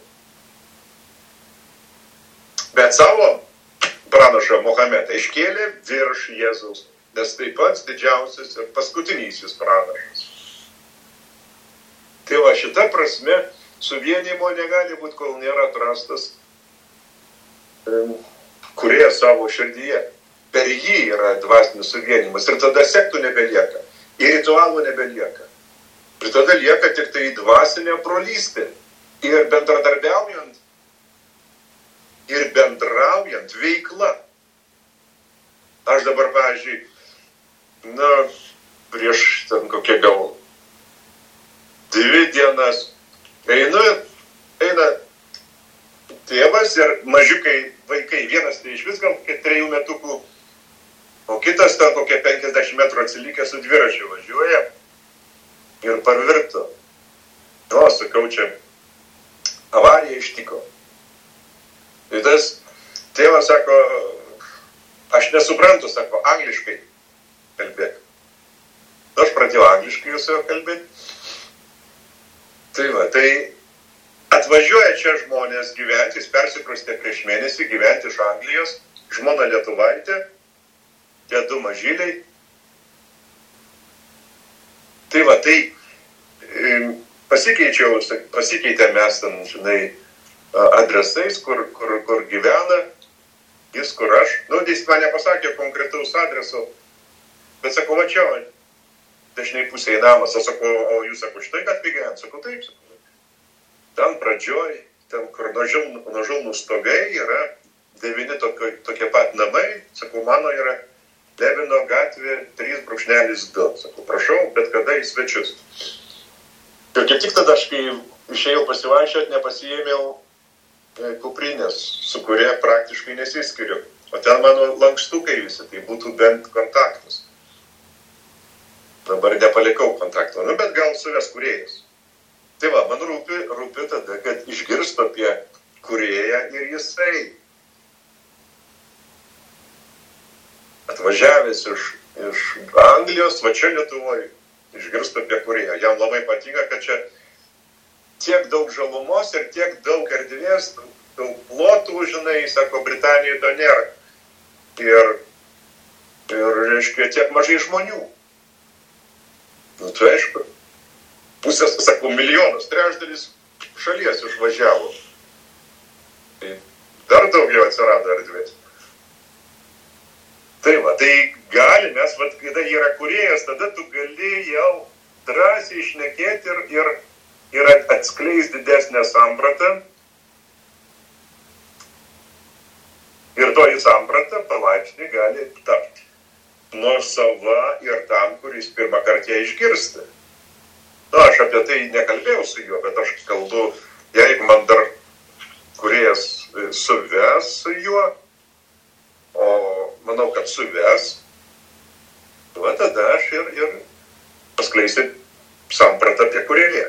Bet savo pranašą Mohamedą iškėlė virš Jėzaus, nes tai pats didžiausias ir paskutinysis pranašas. Tai va, šita prasme suvienimo negali būti, kol nėra atrastas um, kūrėjas savo širdyje. per jį yra dvasinis suvienimas. Ir tada sektų nebelieka, ir ritualų nebelieka. Ir tada lieka tik tai dvasinė brolystė. Ir bendradarbiaujant, ir bendraujant veikla. Aš dabar, pavyzdžiui, na, prieš ten kokie gal dvi dienas einu, eina tėvas ir mažiukai vaikai. Vienas tai iš vis gal kokie trejų metukų, o kitas ten kokie penkiasdešimt metrų atsilikęs su dviračiu važiuoja ir parvirto. O, sakau, čia avarija ištiko. Ir tas tėvas sako, aš nesuprantu, sako, angliškai kalbėk. Aš pradėjau angliškai su juo kalbėti. Tai va, tai atvažiuoja čia žmonės gyventi, jis persikrustė prieš mėnesį gyventi iš Anglijos, žmona lietuvaitė, tie du mažyliai. Tai va, tai pasikeičiau, pasikeitė mes ten, žinai, adresais, kur, kur, kur gyvena, jis kur aš. Nu, jis man nepasakė konkretaus adreso, bet sako, va čia, dažnai pusėje namas. Aš sakau, o jūs sako, štai kad gyvent? Sakau, taip, sakau. Ten pradžioj, ten kur nuo žilnų stogai yra devyni tokie, tokie pat namai. Sakau, mano yra Levino gatvė trys brūkšnelis du. Sakau, prašau, bet kada į svečius. Ir kaip tik tada aš, kai išėjau pasivaikščioti, nepasiėmiau kuprinės, su kuria praktiškai nesiskiriu. O ten mano lankstukai visi, tai būtų bent kontaktus. Dabar nepalikau kontakto, nu, bet gal suves kūrėjas. Tai va, man rūpi, rūpi tada, kad išgirstu apie kūrėją ir jisai atvažiavęs iš, iš Anglijos, va čia Lietuvoje, išgirstu apie kūrėją. Jam labai patinka, kad čia tiek daug žalumos ir tiek daug erdvės, daug plotų, žinai, sako, Britanijoje to nėra. Ir, ir, reiškia, tiek mažai žmonių. Nu, tai aišku, pusės, sakau, milijonus, trečdalis šalies išvažiavo. Tai dar daugiau atsirado erdvės. Tai va, tai gali, mes, va, kada yra kūrėjas, tada tu gali jau drąsiai šnekėti ir, ir, ir atskleis didesnę sampratą. Ir toji samprata palaipsniui gali tapti nors sava ir tam, kuris pirmą kartą ją išgirsta. Na, aš apie tai nekalbėjau su juo, bet aš kalbu, jeigu man dar kūrėjas suves su juo, o manau, kad suves, va tada aš ir, ir paskleisiu sampratą apie kūrėją.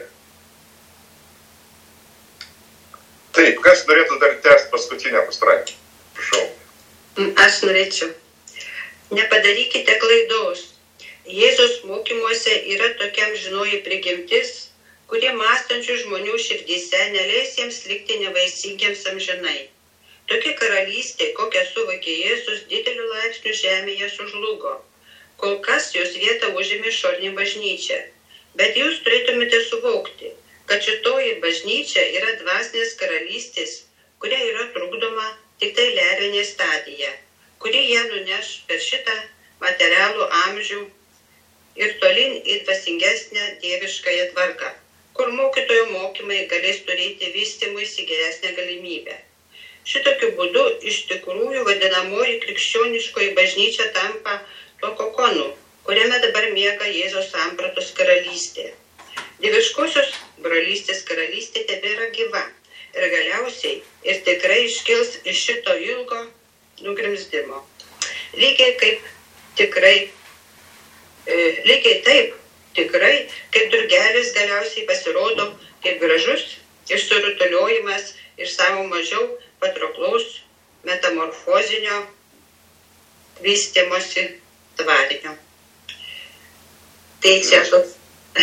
Taip, kas norėtų dar tęsti paskutinę pastraipą? Prašau. Aš norėčiau. Nepadarykite klaidos. Jėzus mokymuose yra tokia amžinoji prigimtis, kurie mąstančių žmonių širdyse neleis jiems likti nevaisingiams amžinai. Tokia karalystė, kokią suvokė Jėzus, dideliu laipsniu žemėje sužlugo. Kol kas jos vietą užėmė išorinė bažnyčia. Bet jūs turėtumėte suvokti, kad šitoji bažnyčia yra dvasinės karalystės, kuria yra trukdoma tik tai lerinė stadija, kuri ją nuneš per šitą materialų amžių ir tolin į dvasingesnę dieviškąją tvarką, kur mokytojo mokymai galės turėti vystymuisi geresnę galimybę. Šitokiu būdu iš tikrųjų vadinamoji krikščioniškoji bažnyčia tampa tuo kokonu, kuriame dabar miega Jėzaus sampratos karalystė. Dieviškosios brolystės karalystė tebėra gyva ir galiausiai ir tikrai iškils iš šito ilgo nugrimzdimo. Lygiai kaip tikrai, e, lygiai taip tikrai, kaip durgelis galiausiai pasirodo kaip gražus išsirutuliojimas iš savo mažiau patrauklaus metamorfozinio vystymosi tvarinio. Tai čia toks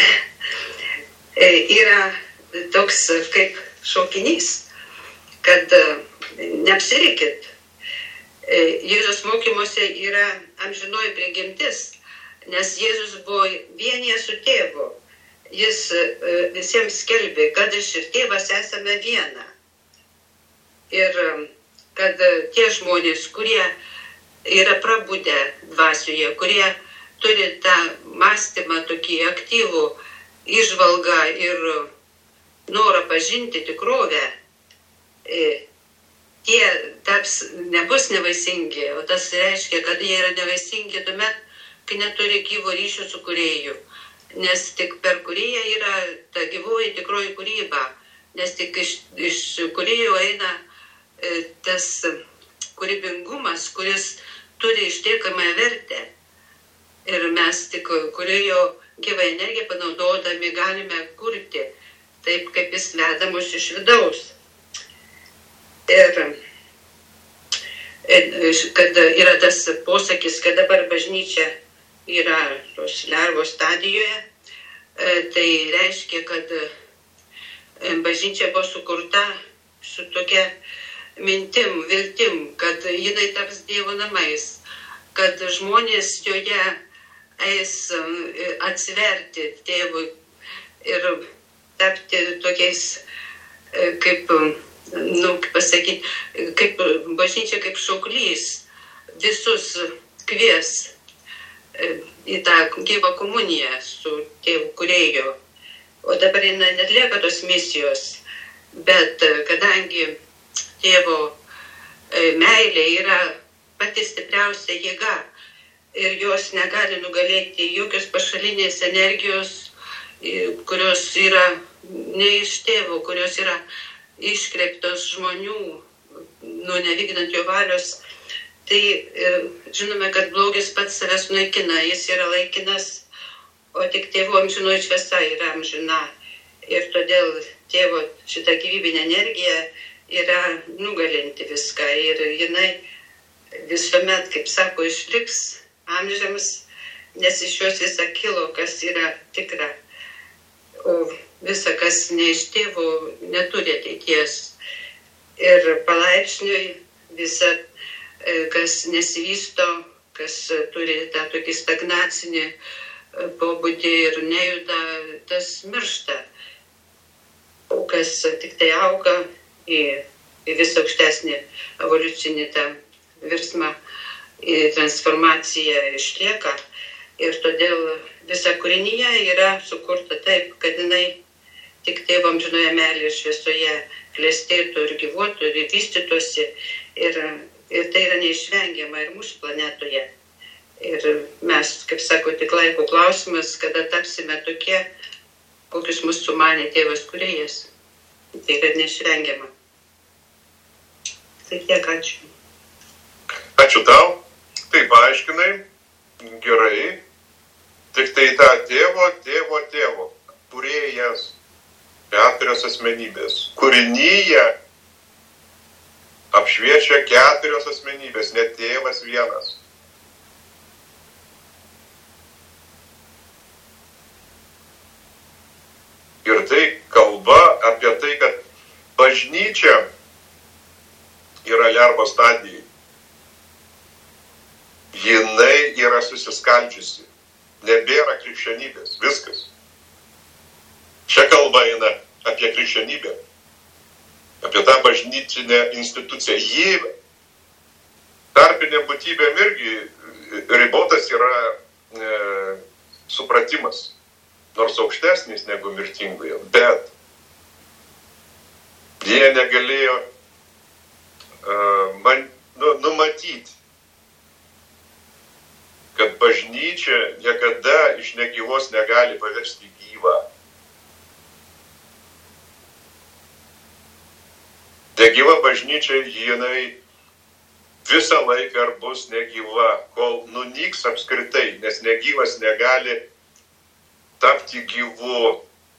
yra toks kaip šaukinys, kad neapsirikit. Jėzus mokymuose yra amžinoji prigimtis, nes Jėzus buvo vienyje su tėvu. Jis visiems skelbė, kad aš ir tėvas esame viena. Ir kad tie žmonės, kurie yra prabudę dvasioje, kurie turi tą mąstymą tokį aktyvų, įžvalgą ir norą pažinti tikrovę, tie taps, nebus nevaisingi, o tas reiškia, kad jie yra nevaisingi tuomet, kai neturi gyvo ryšio su kūrėju, nes tik per kūrėją yra ta gyvoji tikroji kūryba, nes tik iš, iš kūrėjo eina tas kūrybingumas, kuris turi ištiekamą vertę. Ir mes tik kūrėjo gyvą energiją panaudodami galime kurti, taip kaip jis veda mus iš vidaus. Ir kad yra tas posakis, kad dabar bažnyčia yra tos lervos stadijoje, tai reiškia, kad bažnyčia buvo sukurta su tokia mintim, viltim, kad jinai taps Dievo namais, kad žmonės joje eis atsiverti tėvui ir tapti tokiais, kaip, nu, kaip pasakyti, kaip bažnyčia kaip šauklys, visus kvies į tą gyvą komuniją su tėvu kūrėju. O dabar jinai netlieka tos misijos, bet kadangi tėvo meilė yra pati stipriausia jėga ir jos negali nugalėti jokios pašalinės energijos, kurios yra ne iš tėvo, kurios yra iškreiptos žmonių, nu, nevykdant jo valios, tai žinome, kad blogis pats savęs naikina, jis yra laikinas, o tik tėvo amžinoji šviesa yra amžina. Ir todėl tėvo šita gyvybinė energija yra nugalinti viską ir jinai visuomet, kaip sako, išliks amžiams, nes iš jos visa kilo, kas yra tikra. O visa, kas ne iš tėvo, neturi ateities. Ir palaipsniui visa, kas nesivysto, kas turi tą tokį stagnacinį pobūdį ir nejuda, tas miršta. O kas tik tai auga į, į vis aukštesnį evoliucinį tą virsmą, į transformaciją išlieka. Ir todėl visa kūrinyje yra sukurta taip, kad jinai tik tėvo amžinoje meilėje ir šviesoje klestėtų ir gyvuotų ir vystytųsi. Ir, ir tai yra neišvengiama ir mūsų planetoje. Ir mes, kaip sako, tik laiko klausimas, kada tapsime tokie, kokius mus sumanė tėvas kūrėjas. Tai yra neišvengiama. Tai tiek, ačiū. Ačiū tau. Taip paaiškinai. Gerai. Tik tai tą tėvo, tėvo, tėvo. Kūrėjas. Keturios asmenybės. Kūrinyje apšviečia keturios asmenybės, ne tėvas vienas. Ir tai kalba apie tai, kad bažnyčia yra lervos stadijai. Jinai yra susiskaldžiusi. Nebėra krikščionybės. Viskas. Čia kalba eina apie krikščionybę. Apie tą bažnytinę instituciją. Ji tarpinė būtybė irgi ribotas yra e, supratimas. Nors aukštesnis negu mirtingoje, bet jie negalėjo uh, man, nu, numatyti, kad bažnyčia niekada iš negyvos negali paversti gyvą. Negyva bažnyčia, jinai visą laiką ar bus negyva, kol nunyks apskritai, nes negyvas negali tapti gyvu.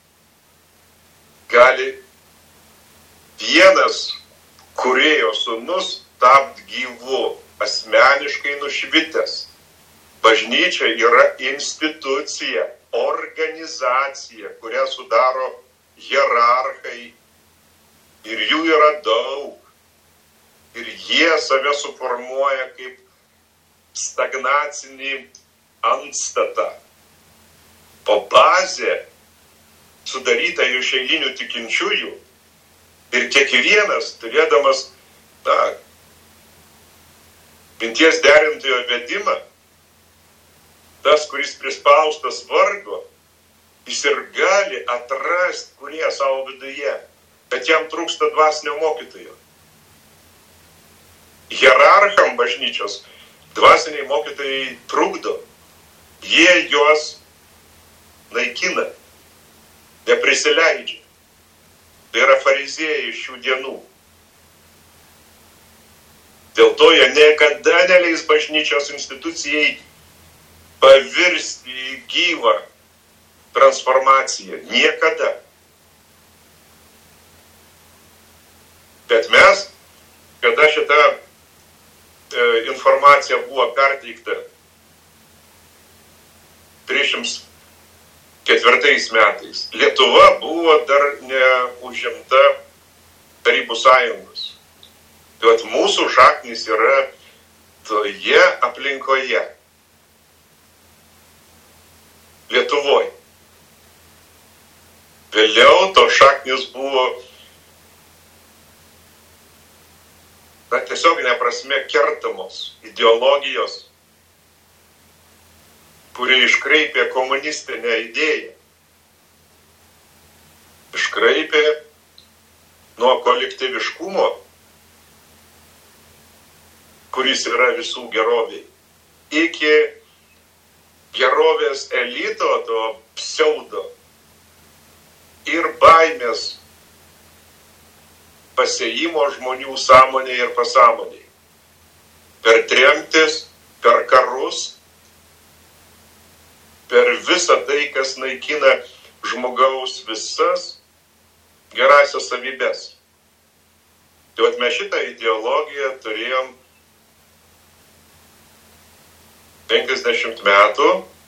Gali vienas kūrėjo sūnus tapti gyvu, asmeniškai nušvitęs. Bažnyčia yra institucija, organizacija, kurią sudaro hierarchai ir jų yra daug. Ir jie save suformuoja kaip stagnacinį antstatą. O bazė sudaryta iš eilinių tikinčiųjų ir kiekvienas turėdamas na, minties derintojo vedimą, tas, kuris prispaustas vargo, jis ir gali atrasti, kurie savo viduje, bet jam trūksta dvasinio mokytojo. Hierarcham bažnyčios dvasiniai mokytojai trukdo. Jie juos naikina, neprisileidžia. Tai yra fariziejai iš šių dienų. Dėl to jie niekada neleis bažnyčios institucijai pavirsti į gyvą transformaciją. Niekada. Bet mes, kada šita e, informacija buvo perteikta trisdešimt ketvirtais metais, Lietuva buvo dar neužimta Tarybų sąjungos. Tai vat mūsų šaknys yra toje aplinkoje. Lietuvoje. Vėliau to šaknys buvo na, tiesioginė prasme kertamos ideologijos, kurie iškraipė komunistinę idėją. Iškraipė nuo kolektyviškumo, kuris yra visų geroviai, iki gerovės elito, to pseudo ir baimės pasėjimo žmonių sąmonėje ir pasąmonėje. Per tremtis, per karus, per visą tai, kas naikina žmogaus visas gerasias savybės. Tai vat mes šitą ideologiją turėjom penkiasdešimt metų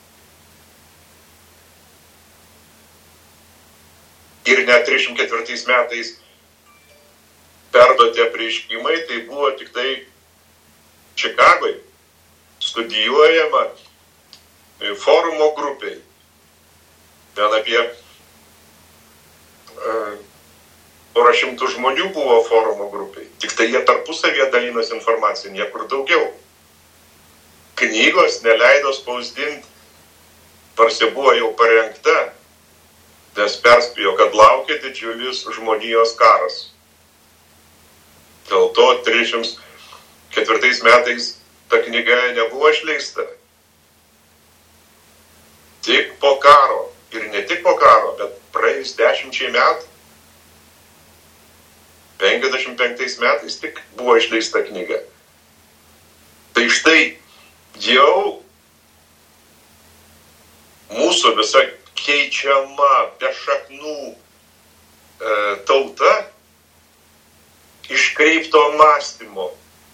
ir net trisdešimt ketvirtais metais perduoti apreiškimai, tai buvo tik tai Čikagoje studijuojama forumo grupiai. Ten apie porą šimtų žmonių buvo forumo grupiai. Tik tai jie tarpusavėje dalinos informaciją, niekur daugiau. Knygos neleido spausdinti, nors jie buvo jau parengta, nes perspėjo, kad laukia didžiulis žmonijos karas. Dėl to trisdešimt ketvirtais metais ta knyga nebuvo išleista. Tik po karo, ir ne tik po karo, bet praėjus dešimčiai metų, penkiasdešimt penktais metais tik buvo išleista knyga. Tai štai jau mūsų visa keičiama be šaknų e, tauta iškreipto mąstymo,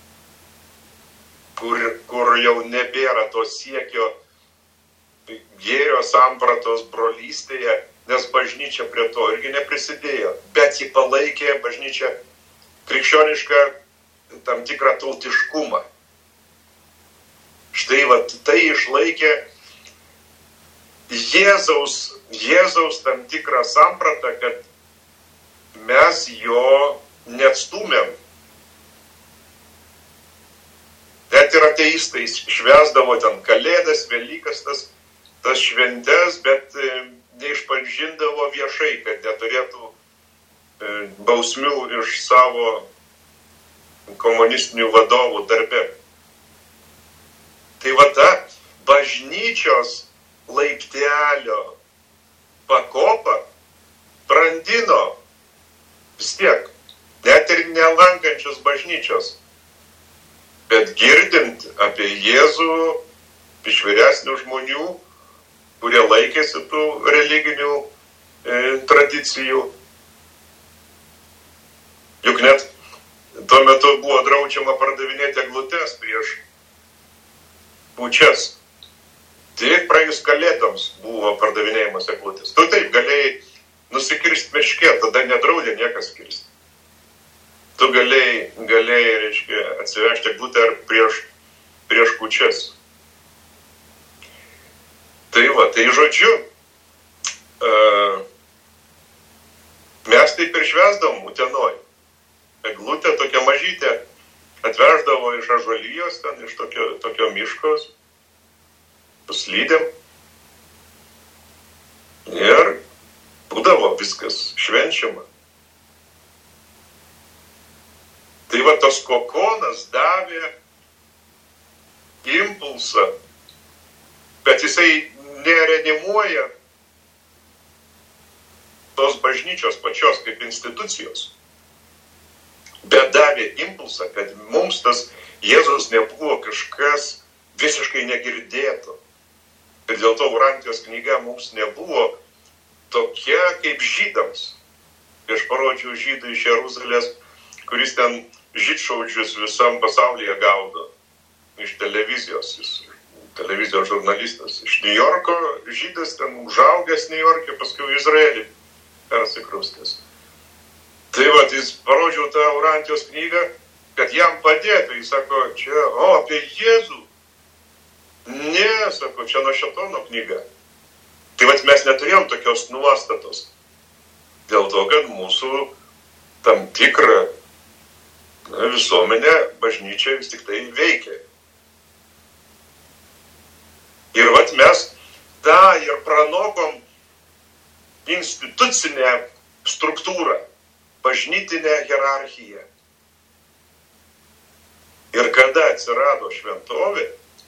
kur, kur jau nebėra to siekio gėrio sampratos brolystėje, nes bažnyčia prie to irgi neprisidėjo, bet ji palaikė bažnyčia krikščionišką tam tikrą tautiškumą. Štai va, tai išlaikė Jėzaus, Jėzaus tam tikrą sampratą, kad mes jo neatstūmėm. Net ir ateistai švęsdavo ten Kalėdas, Velykas, tas, tas šventes, bet neišpažindavo viešai, kad neturėtų bausmių iš savo komunistinių vadovų darbe. Tai va ta bažnyčios laiptelio pakopa brandino vis tiek, net ir nelankančios bažnyčios. Bet girdint apie Jėzų iš vyresnių žmonių, kurie laikėsi tų religinių e, tradicijų. Juk net tuo metu buvo draudžiama pardavinėti eglutes prieš kūčias. Tik praėjus Kalėdoms buvo pardavinėjimas eglutės. Tu taip galėjai nusikirsti miške, tada nedraudė niekas kirsti. Tu galėjai, galėjai reiškia, atsivežti eglutę prieš, prieš kūčias. Tai va, tai žodžiu, uh, mes taip ir švęsdavom Utenoj. Eglutė tokia mažytė, atveždavo iš Ąžuolijos, ten iš tokio, tokio miškos, slydėm. Ir būdavo viskas švenčiama. Tai va tas kokonas davė impulsą, bet jisai nereanimuoja tos bažnyčios pačios kaip institucijos, bet davė impulsą, kad mums tas Jėzus nebuvo kažkas visiškai negirdėto. Ir dėl to Urantijos knyga mums nebuvo tokia kaip žydams. Kai aš parodžiau žydų iš Jeruzalės, kuris ten žydšaudžius visam pasaulyje gaudo iš televizijos, jis televizijos žurnalistas. Iš New Yorko žydas ten užaugęs New York'e, paskui į Izraelį persikraustęs. Tai va, jis parodžiau tą Urantijos knygą, kad jam padėtų. Jis sako, čia, o, apie Jėzų. Ne, sako, čia nuo šėtono knyga. Tai va, mes neturėjom tokios nuostatos. Dėl to, kad mūsų tam tikrą visuomenę bažnyčia vis tik tai veikia. Ir vat mes tą ir pranokom institucinę struktūrą, bažnytinę hierarchiją. Ir kada atsirado šventovė,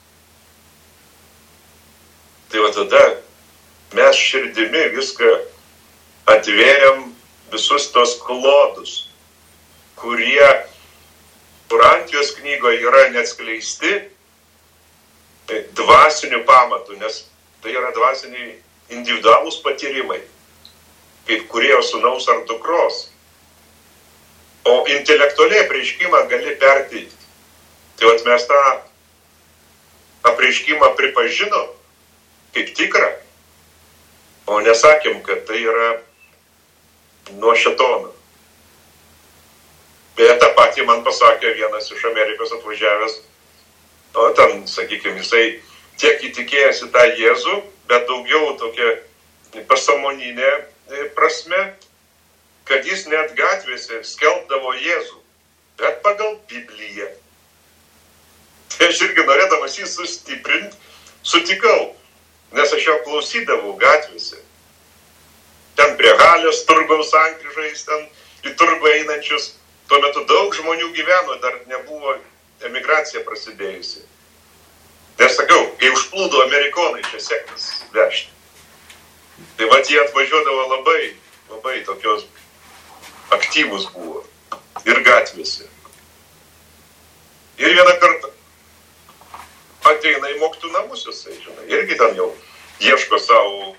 tai va tada mes širdimi viską atvėrėm, visus tos klodus, kurie Urantijos knygoje yra neatskleisti dvasinių pamatų, nes tai yra dvasiniai individualūs patyrimai, kaip kūrėjo sūnaus ar dukros. O intelektualiai apreiškimą gali perteikti. Tai vat mes tą apreiškimą pripažinom kaip tikrą, o nesakėm, kad tai yra nuo šėtono. Beje, tą patį man pasakė vienas iš Amerikos atvažiavęs, o ten, sakykime, jisai tiek įtikėjęs į tą Jėzų, bet daugiau tokia pasąmoninė prasme, kad jis net gatvėse skelbdavo Jėzų, bet pagal Bibliją. Tai aš irgi norėdamas jį sustiprinti, sutikau, nes aš jo klausydavau gatvėse. Ten prie Halės turgaus sankryžais, ten į turgų einančius. Tuo metu daug žmonių gyveno, dar nebuvo emigracija prasidėjusi. Nes sakau, kai užplūdo amerikonai čia sektas vežti. Tai vat jie atvažiuodavo labai, labai tokios aktyvus buvo. Ir gatvėse. Ir vieną kartą ateina į mokytojų namus, jisai, žinai, irgi ten jau ieško savo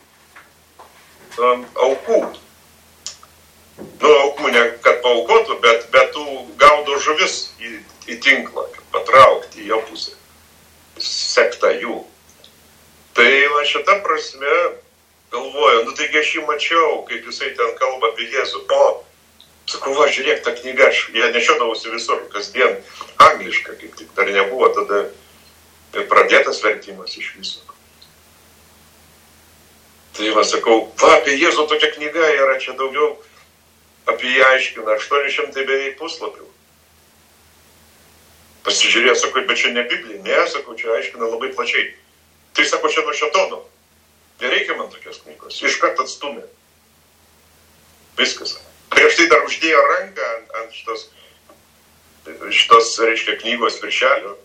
um, aukų. Nu, aukų ne kad paaukotų, bet, bet tų gaudo žuvis į, į tinklą, kad patraukti į jo pusę. Sekta jų. Tai va šita prasme galvoju, nu taigi aš jį mačiau, kaip jisai ten kalba apie Jėzų. O, sakau, va, žiūrėk, ta knyga, aš ją nešiodavausi visur, kasdien angliška, kaip tik dar nebuvo tada pradėtas vertimas iš viso. Tai va, sakau, va, apie Jėzų tokia knyga yra, čia daugiau apie jį aiškina, aštuoni šimtai beveik puslapių. Pasižiūrėjo, sakau, bet čia ne Biblija. Ne, sakau, čia aiškina labai plačiai. Tai sako, čia nuo šėtono. Nereikia man tokios knygos. Iškart atstumė. Viskas. Prieš tai dar uždėjo ranką ant, ant šitos, šitos, reiškia, knygos viršelio.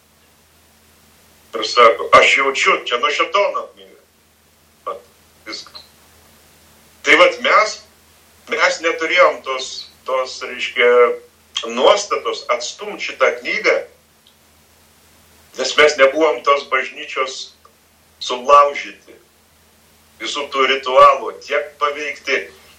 Ir sako, aš jaučiu, čia nuo šėtono knyga. Vat, viskas. Tai vat mes Mes neturėjom tos, tos, reiškia, nuostatos atstumti šitą knygą, nes mes nebuvom tos bažnyčios sulaužyti, visų tų ritualų tiek paveikti,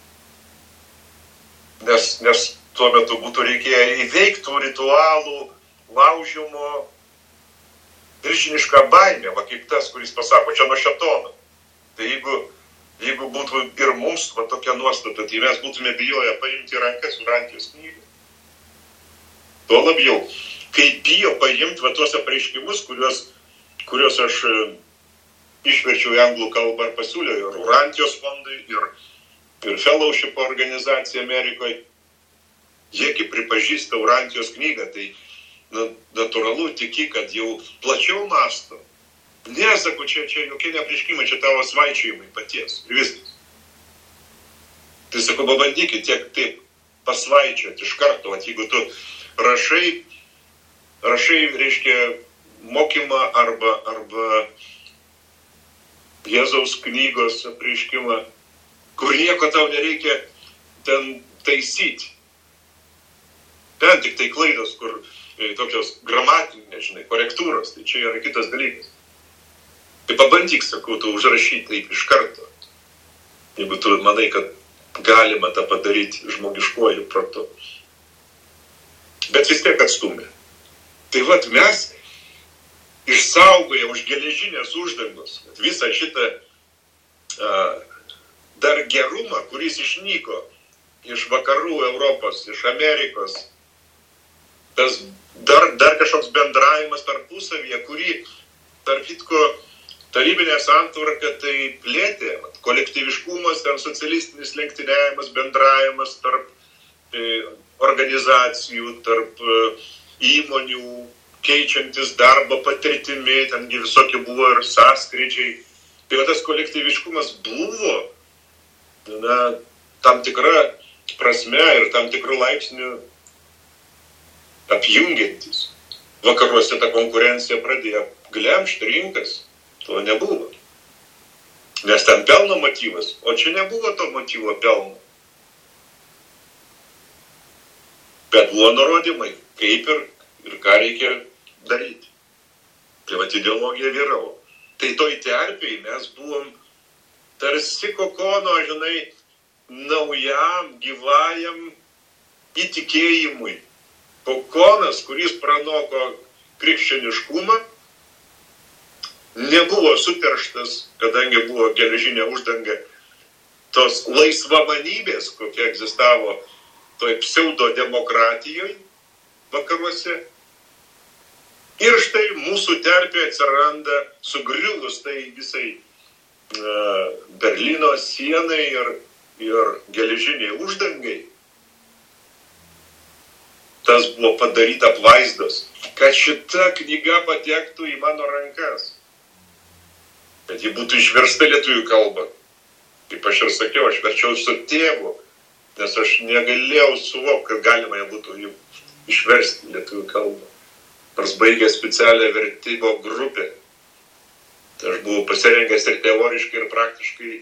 nes, nes tuo metu būtų reikėję įveikti tų ritualų laužimo milžinišką baimę, va kaip tas, kuris pasako, čia nuo šėtono. Tai jeigu Jeigu būtų ir mums va, tokia nuostata, tai mes būtume bijoję paimti rankas Urantijos knygą. Tuo labiau, kai bijo paimti va, tuos apreiškimus, kuriuos, kuriuos aš išverčiau į anglų kalbą ir pasiūliau ir Urantijos fondui, ir, ir Fellowship organizacija Amerikoje. jiegi pripažįsta Urantijos knygą, tai na, natūralu tiki, kad jau plačiau masto. Ne, sakau, čia, čia jokie neprieškimai, čia tavo svaičiojimai paties. Ir viskas. Tai sakau, pabandykit tiek taip pasvaičioti iš karto, at jeigu tu rašai, rašai, reiškia, mokymą arba, arba Jėzaus knygos apreiškimą, kur nieko tau nereikia ten taisyti. Ten tik tai klaidos, kur e, tokios gramatinės, žinai, korektūros, tai čia yra kitas dalykas. Tai pabandyk, sakau, tu užrašyti taip iš karto. Jeigu tu manai, kad galima tą padaryti žmogiškuoju protu. Bet vis tiek atstumė. Tai vat mes išsaugoję už geležinės uždangos visą šitą a, dar gerumą, kuris išnyko iš vakarų Europos, iš Amerikos, tas dar, dar kažkoks bendravimas tarpusavyje, kurį, tarp kitko, tarybinė santvarka tai plėtė, kolektyviškumas, ten socialistinis lenktyniavimas, bendravimas tarp e, organizacijų, tarp e, įmonių, keičiantis darbo patirtimi, tengi visokie buvo ir sąskrydžiai. Tai va tas kolektyviškumas buvo, na, tam tikra prasme ir tam tikrų laipsnių apjungiantis. Vakaruose ta konkurencija pradėjo glemšti rinkas, to nebuvo. Nes ten pelno motyvas, o čia nebuvo to motyvo pelno. Bet buvo nurodymai, kaip ir, ir ką reikia daryti. Tai vat ideologija vyravo. Tai toj terpėj mes buvom tarsi kokono, žinai, naujam, gyvajam įtikėjimui. Kokonas, kuris pranoko krikščioniškumą, nebuvo suterštas, kadangi buvo geležinė uždanga, tos laisvamanybės, kokia egzistavo toj pseudodemokratijoje vakaruose. Ir štai mūsų terpė atsiranda sugriuvus tai visai uh, Berlyno sienai ir, ir geležiniai uždangai. Tas buvo padaryta apvaizdos, kad šita knyga patektų į mano rankas. Kad ji būtų išversta lietuvių kalba. Kaip aš ir sakiau, aš verčiau su tėvu, nes aš negalėjau suvokti, kad galima ją būtų išversti lietuvių kalbą. Nors baigė specialią vertimo grupę. Tai aš buvau pasirengęs ir teoriškai, ir praktiškai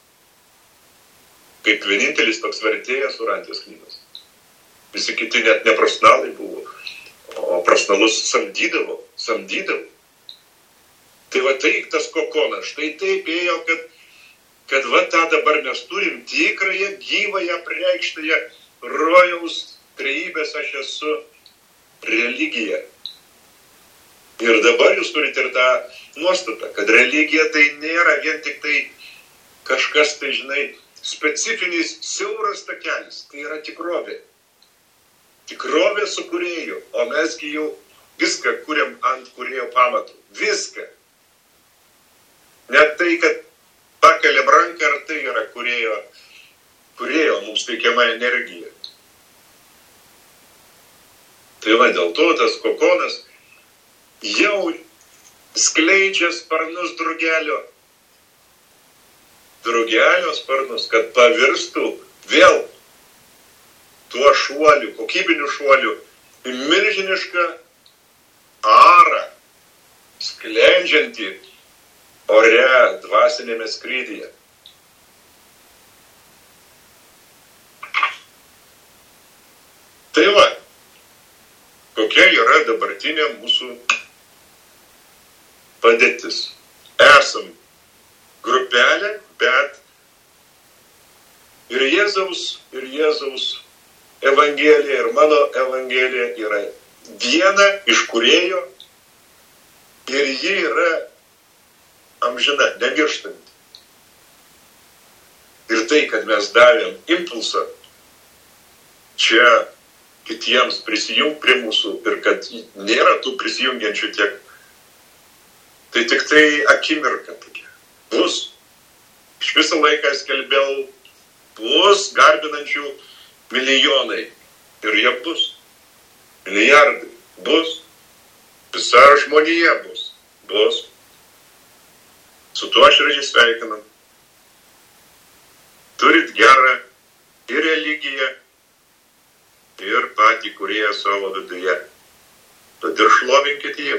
kaip vienintelis toks vertėjas Urantijos knygos. Visi kiti net ne profesionalai buvo, o profesionalus samdydavo, samdydavo. Tai va tai tas kokonas, štai taip ėjo, kad, kad va tą dabar mes turim tikrąją, gyvąją, preikštąją rojaus trejybės aš esu religiją. Ir dabar jūs turite ir tą nuostatą, kad religija tai nėra vien tik tai kažkas, tai žinai, specifinis siauras takelis, tai yra tikrovė. Tikrovė su kūrėju, o mesgi jau viską kuriam ant kūrėjo pamatų. Viską. Net tai, kad pakeliam ranką, ar tai yra kūrėjo, kūrėjo mums teikiama energija. Tai va, dėl to tas kokonas jau skleidžia sparnus drugelio. Drugelio sparnus, kad pavirstų vėl tuo šuoliu, kokybiniu šuoliu, į milžinišką arą, sklendžiantį ore dvasinėme skrydyje. Tai va, kokia yra dabartinė mūsų padėtis. Esam grupelė, bet ir Jėzaus, ir Jėzaus Evangelija, ir mano Evangelija yra viena iš kūrėjo ir ji yra amžina, nemirštanti. Ir tai, kad mes davėm impulsą čia kitiems prisijungti prie mūsų ir kad nėra tų prisijungiančių tiek, tai tik tai akimirka tokia. Bus. Iš visą laiką skelbiau, bus garbinančių milijonai. Ir jie bus. Milijardai bus. Visa žmonija bus. Bus. Su tuo aš ir sveikinu. Turit gerą ir religiją, ir patį kūrėją savo viduje. Tad ir šlovinkit jį.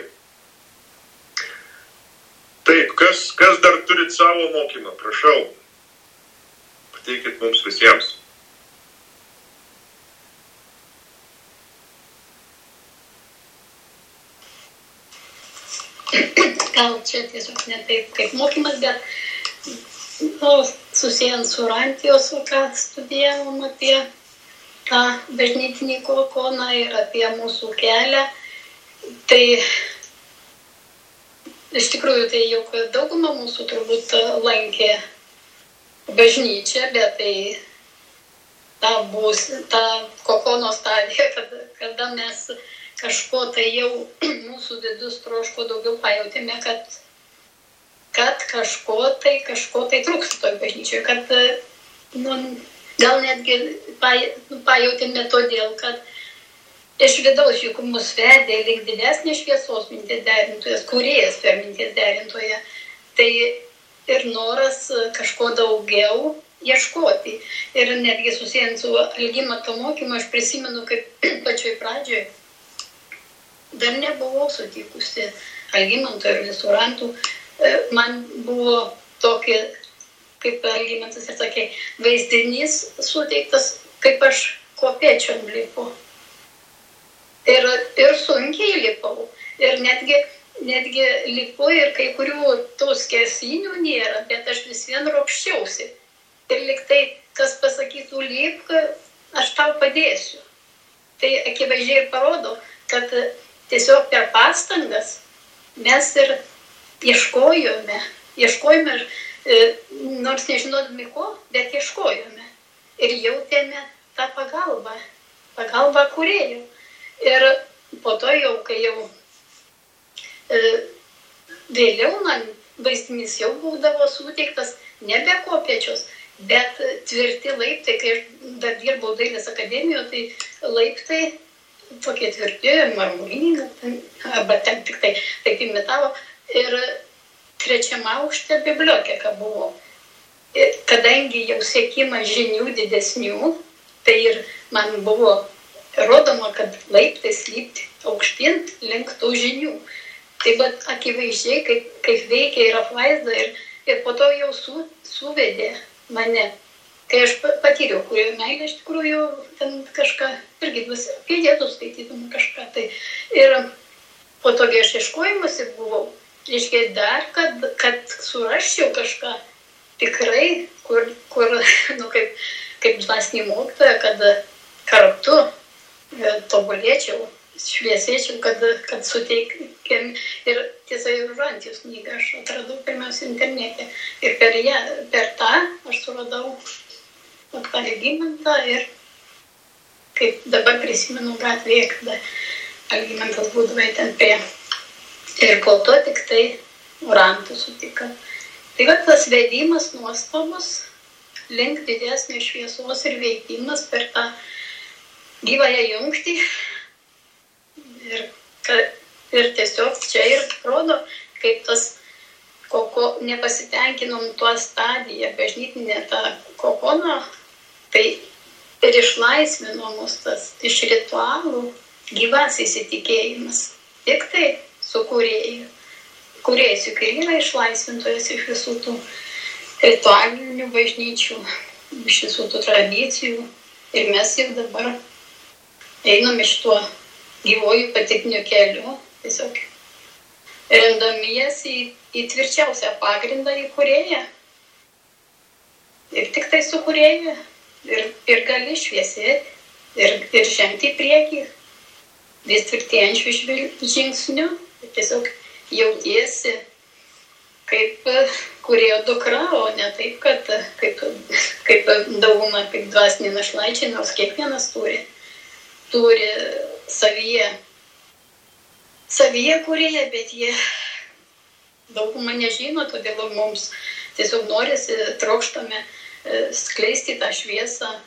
Taip, kas, kas dar turit savo mokymą, prašau. Pateikit mums visiems. Gal čia tiesiog ne taip kaip mokymas, bet nu, susijant su Rantijos, ką studijavom apie tą bažnytinį kokoną ir apie mūsų kelią. Tai iš tikrųjų tai jau dauguma mūsų turbūt lankė bažnyčią, bet tai ta, bus, ta kokono stadija, kada, kada mes kažko tai jau mūsų vidus troško daugiau pajautėme, kad kad kažko tai, kažko tai trūksta toj bažnyčioj, kad nu, gal netgi pajautėme todėl, kad iš vidaus juk mus vedė link didesnės šviesos minties derintojas, kūrėjas per minties derintoje, tai ir noras kažko daugiau ieškoti. Ir netgi susijant su Algimanto mokymu, aš prisimenu, kaip pačioj pradžioj dar nebuvau sutikusi Algimanto ir visų rantų. Man buvo tokie, kaip Algimantas ir sakė, vaizdinys suteiktas, kaip aš kopėčiom lipu. Ir, ir sunkiai lipau. Ir netgi, netgi lipu ir kai kurių tų skersinių nėra, bet aš vis vien ropščiausi. Ir lyg tai, kas pasakytų lipk, aš tau padėsiu. Tai akivaizdžiai ir parodo, kad tiesiog per pastangas mes ir ieškojome, ieškojome, nors nežinodami ko, bet ieškojome. Ir jautėme tą pagalbą, pagalbą kūrėjų. Ir po to jau, kai jau e, vėliau man vaizdinys jau būdavo suteiktas nebe kopėčios, bet tvirti laiptai, kai aš dar dirbau dailės akademijoje, tai laiptai tokie tvirti, marmuriniai, arba ten tik tai taip imitavo. Ir trečiame aukšte biblioteka buvo. Ir kadangi jau siekimas žinių didesnių, tai ir man buvo rodoma, kad laiptais lipti aukštyn link tų žinių. Tai bet akivaizdžiai, kaip, kaip veikia ir apvaizda, ir, ir po to jau su, suvedė mane. Kai aš patyriau kūrėjo meilę, iš tikrųjų ten kažką, irgi apie Jėzų skaitydama kažką. Tai, ir po to, kai aš ieškojimuose buvau, reiškia dar, kad, kad surasčiau kažką tikrai, kur, kur nu, kaip, kaip dvasinį mokytoją, kad kartu tobulėčiau, šviesėčiau, kad, kad suteikėm. Ir tiesa, ir Rantijos knygą aš atradau pirmiausia internete. Ir per, ją, per tą aš suradau tą Algimantą ir kaip dabar prisimenu gatvėje, kada Algimantas būdavo ten prie. Ir po to tik tai Rantų sutika. Tai va tas vedimas nuostabus link didesnės šviesos ir veikimas per tą gyvąją jungtį. Ir, ir tiesiog čia ir rodo, kaip tas koko, nepasitenkinom tuo stadiją, bažnytinė tą kokoną, tai ir išlaisvino mus tas iš ritualų gyvas įsitikėjimas. Tik tai su kūrėju. Kūrėjas juk ir yra išlaisvintojas iš visų tų ritualinių bažnyčių, iš visų tų tradicijų. Ir mes jau dabar einam iš tuo gyvojų patirtiniu keliu, tiesiog remdamiesi į, į tvirčiausią pagrindą į kūrėją. Ir tik tai su kūrėju ir, ir gali šviesėti, ir, ir žengti į priekį, vis tvirtėjančių žingsnių. Tiesiog jautiesi kaip kūrėjo dukra, o ne taip, kad kaip, kaip dauguma, kaip dvasiniai našlaičiai, nors kiekvienas turi, turi savyje, savyje kūrėją, bet jie dauguma nežino, todėl mums tiesiog norisi, trokštame skleisti tą šviesą,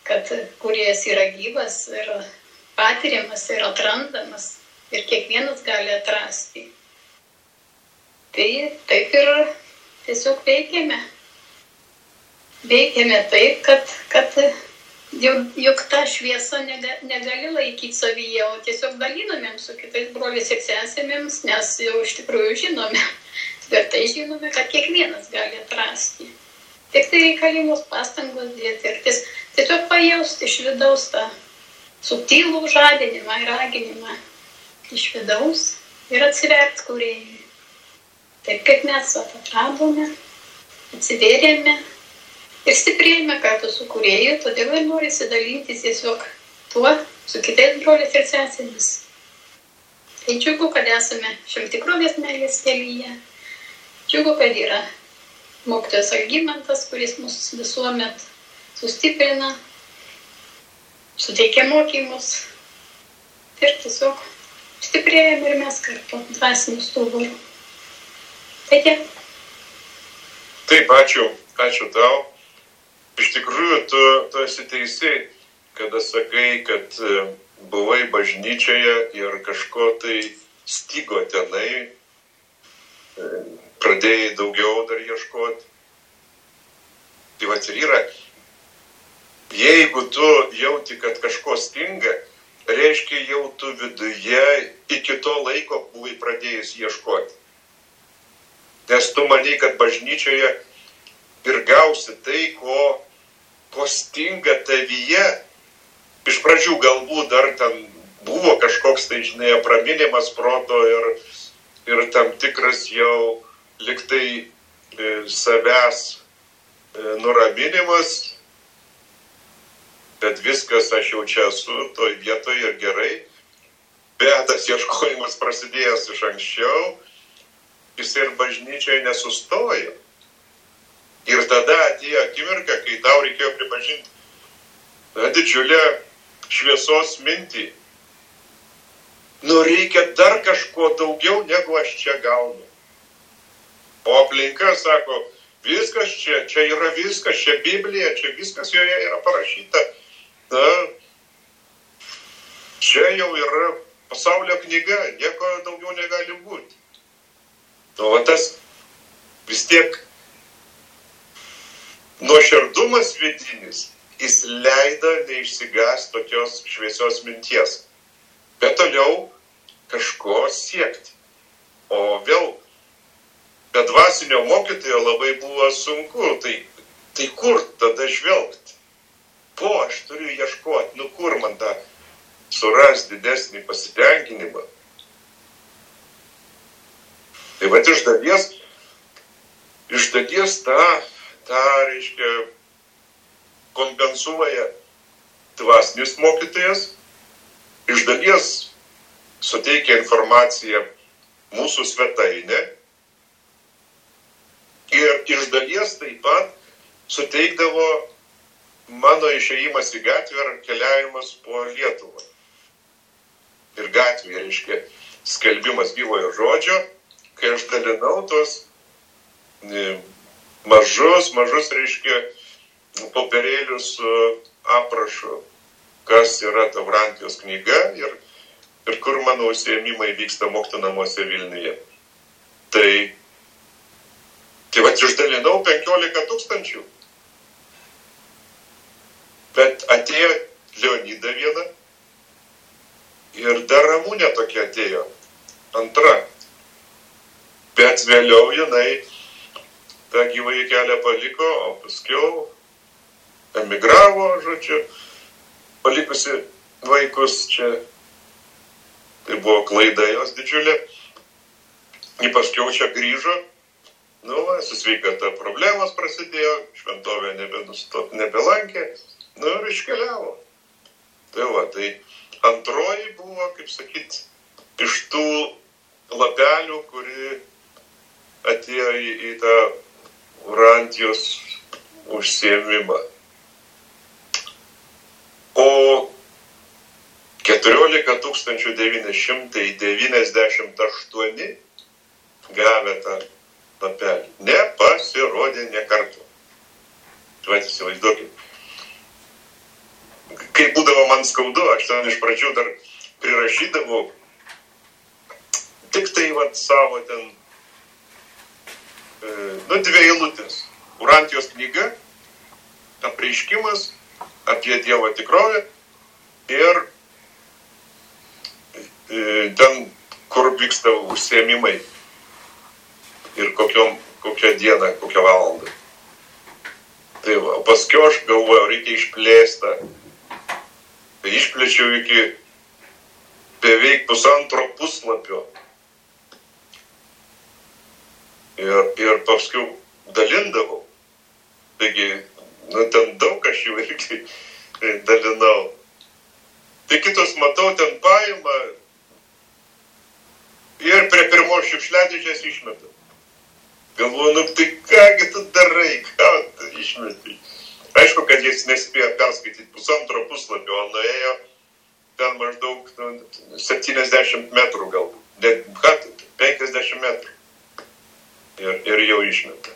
kad kūrėjas yra gyvas ir patiriamas ir atrandamas ir kiekvienas gali atrasti. Tai taip ir tiesiog veikėme. Veikėme taip, kad, kad juk tą šviesą nega, negali laikyti savyje, o tiesiog dalinomėm su kitais broliais ir sesėmis, nes jau iš tikrųjų žinome, tvirtai žinome, kad kiekvienas gali atrasti. Tik tai reikalingos pastangos dėti ir ties, tiesiog pajausti iš vidaus tą subtilų žadinimą ir raginimą iš vidaus ir atsiverti kūrėjui. Taip kaip mes atradome, atsivėrėme ir stiprėjame kartu su kūrėju, todėl ir norisi dalintis tiesiog tuo su kitais broliais ir sesėmis. Tai džiugu, kad esame šventikrovės meilės kelyje. Džiugu, kad yra mokytojas Algimantas, kuris mus visuomet sustiprina, suteikia mokymus ir tiesiog stiprėjame ir mes kartu dvasiniu stuburu. Tai tiek. Taip, ačiū, ačiū tau. Iš tikrųjų, tu, tu esi teisi, kada sakai, kad buvai bažnyčioje ir kažko tai stygo tenai, pradėjai daugiau dar ieškoti. Tai vat ir yra, jeigu tu jauti, kad kažko stinga, reiškia jau tu viduje iki to laiko buvai pradėjęs ieškoti. Nes tu manai, kad bažnyčioje ir gausi tai, ko, ko stinga tavyje. Iš pradžių galbūt dar ten buvo kažkoks tai, žinai, apraminimas proto ir, ir tam tikras jau liktai e, savęs e, nuraminimas, bet viskas aš jau čia esu toj vietoje ir gerai. Bet tas ieškojimas prasidėjęs iš anksčiau, jis ir bažnyčiai nesustojo. Ir tada atėjo akimirka, kai tau reikėjo pripažinti na, didžiulę šviesos mintį. Nu, reikia dar kažko daugiau, negu aš čia gaunu. O aplinka sako, viskas čia, čia yra viskas, čia Biblija, čia viskas joje yra parašyta. Na, čia jau yra pasaulio knyga, nieko daugiau negali būti. O tas vis tiek nuoširdumas vidinis, jis leido neišsigąsti tokios šviesios minties, bet toliau kažko siekti. O vėl, be dvasinio mokytojo labai buvo sunku, tai, tai kur tada žvelgti? Ko aš turiu ieškoti? Nu kur man tą surasti didesnį pasitenkinimą? Tai vat iš dalies, iš dalies tą, tą, reiškia, kompensuoja dvasinis mokytojas, iš dalies suteikia informaciją mūsų svetainė ir iš dalies taip pat suteikdavo mano išėjimas į gatvę ar keliavimas po Lietuvą. Ir gatvė, reiškia, skelbimas gyvojo žodžio, kai aš dalinau tos mažus, mažus, reiškia, popierėlius su aprašu, kas yra Taurantijos knyga ir, ir kur mano užsiėmimai vyksta mokytojų namuose Vilniuje. Tai, tai vat išdalinau penkiolika tūkstančių. Bet atėjo Leonida viena ir dar Ramunė tokia atėjo, antra. Bet vėliau jinai tą gyvąjį kelią paliko, o paskiau emigravo, žodžiu, palikusi vaikus čia. Tai buvo klaida jos didžiulė. Ji paskiau čia grįžo, nu, su sveikata problemos prasidėjo, šventovė nebelankė, nu ir iškeliavo. Tai va, tai antroji buvo, kaip sakyt, iš tų lapelių, kuri atėjo į, į tą Urantijos užsiėmimą. O keturiolika tūkstančių devyni šimtai devyniasdešimt aštuoni gavę tą lapelį nepasirodė nė karto. Tuo įsivaizduokit. kai būdavo man skaudu, aš ten iš pradžių dar prirašydavau, tik tai vat savo ten, e, nu, dvi eilutės. Urantijos knyga, apreiškimas apie Dievo tikrovę ir e, ten, kur vyksta užsiėmimai ir kokiom, kokią dieną, kokią valandą. Tai va, paskui aš galvoju, reikia išplėstą. Tai išplėčiau iki beveik pusantro puslapio. Ir, ir paskui dalindavau. Taigi, nu, ten daug aš jau irgi dalinau. Tai kitos matau, ten paima ir prie pirmos šiukšliadėžės išmeta. Galvoju, nu tai kągi tu darai, ką tu išmetai. Aišku, kad jis nespėjo perskaityti pusantro puslapio, o nuėjo ten maždaug nu, septyniasdešimt metrų galbūt. Net, ką tu, penkiasdešimt metrų. Ir, ir jau išmeta.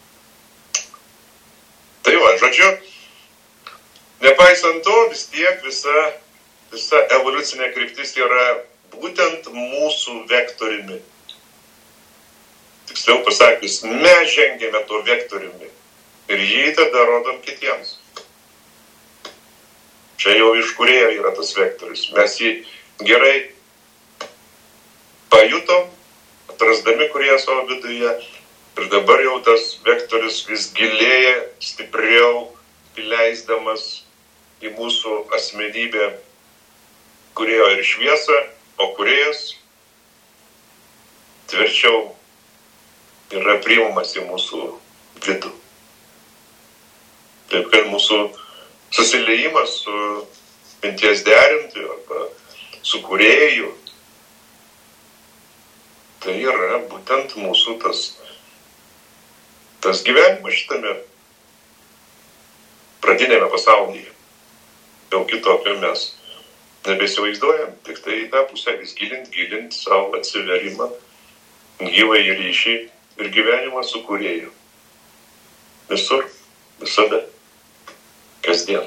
Tai va, žodžiu, nepaisant to, vis tiek visa, visa evoliucinė kryptis yra būtent mūsų vektoriumi. Tiksliau pasakius, mes žengėme tuo vektoriumi ir jį tada rodom kitiems. Čia jau iš Kūrėjo yra tas vektorius. Mes jį gerai pajutom, atrasdami Kūrėją savo viduje ir dabar jau tas vektorius vis gilėja, stipriau įleisdamas į mūsų asmenybę Kūrėjo ir šviesą, o Kūrėjas tvirčiau yra priimamas į mūsų vidų. Taip, kad mūsų susiliejimas su minties derintoju arba su Kūrėju, tai yra būtent mūsų tas, tas gyvenimas šitame pradinėme pasaulyje. Jau kitokio mes nebesivaizduojam, tik tai į tą pusę vis gilint, gilint savo atsiverimą, gyvai ryšį ir gyvenimą su Kūrėju. Visur, visada, kasdien.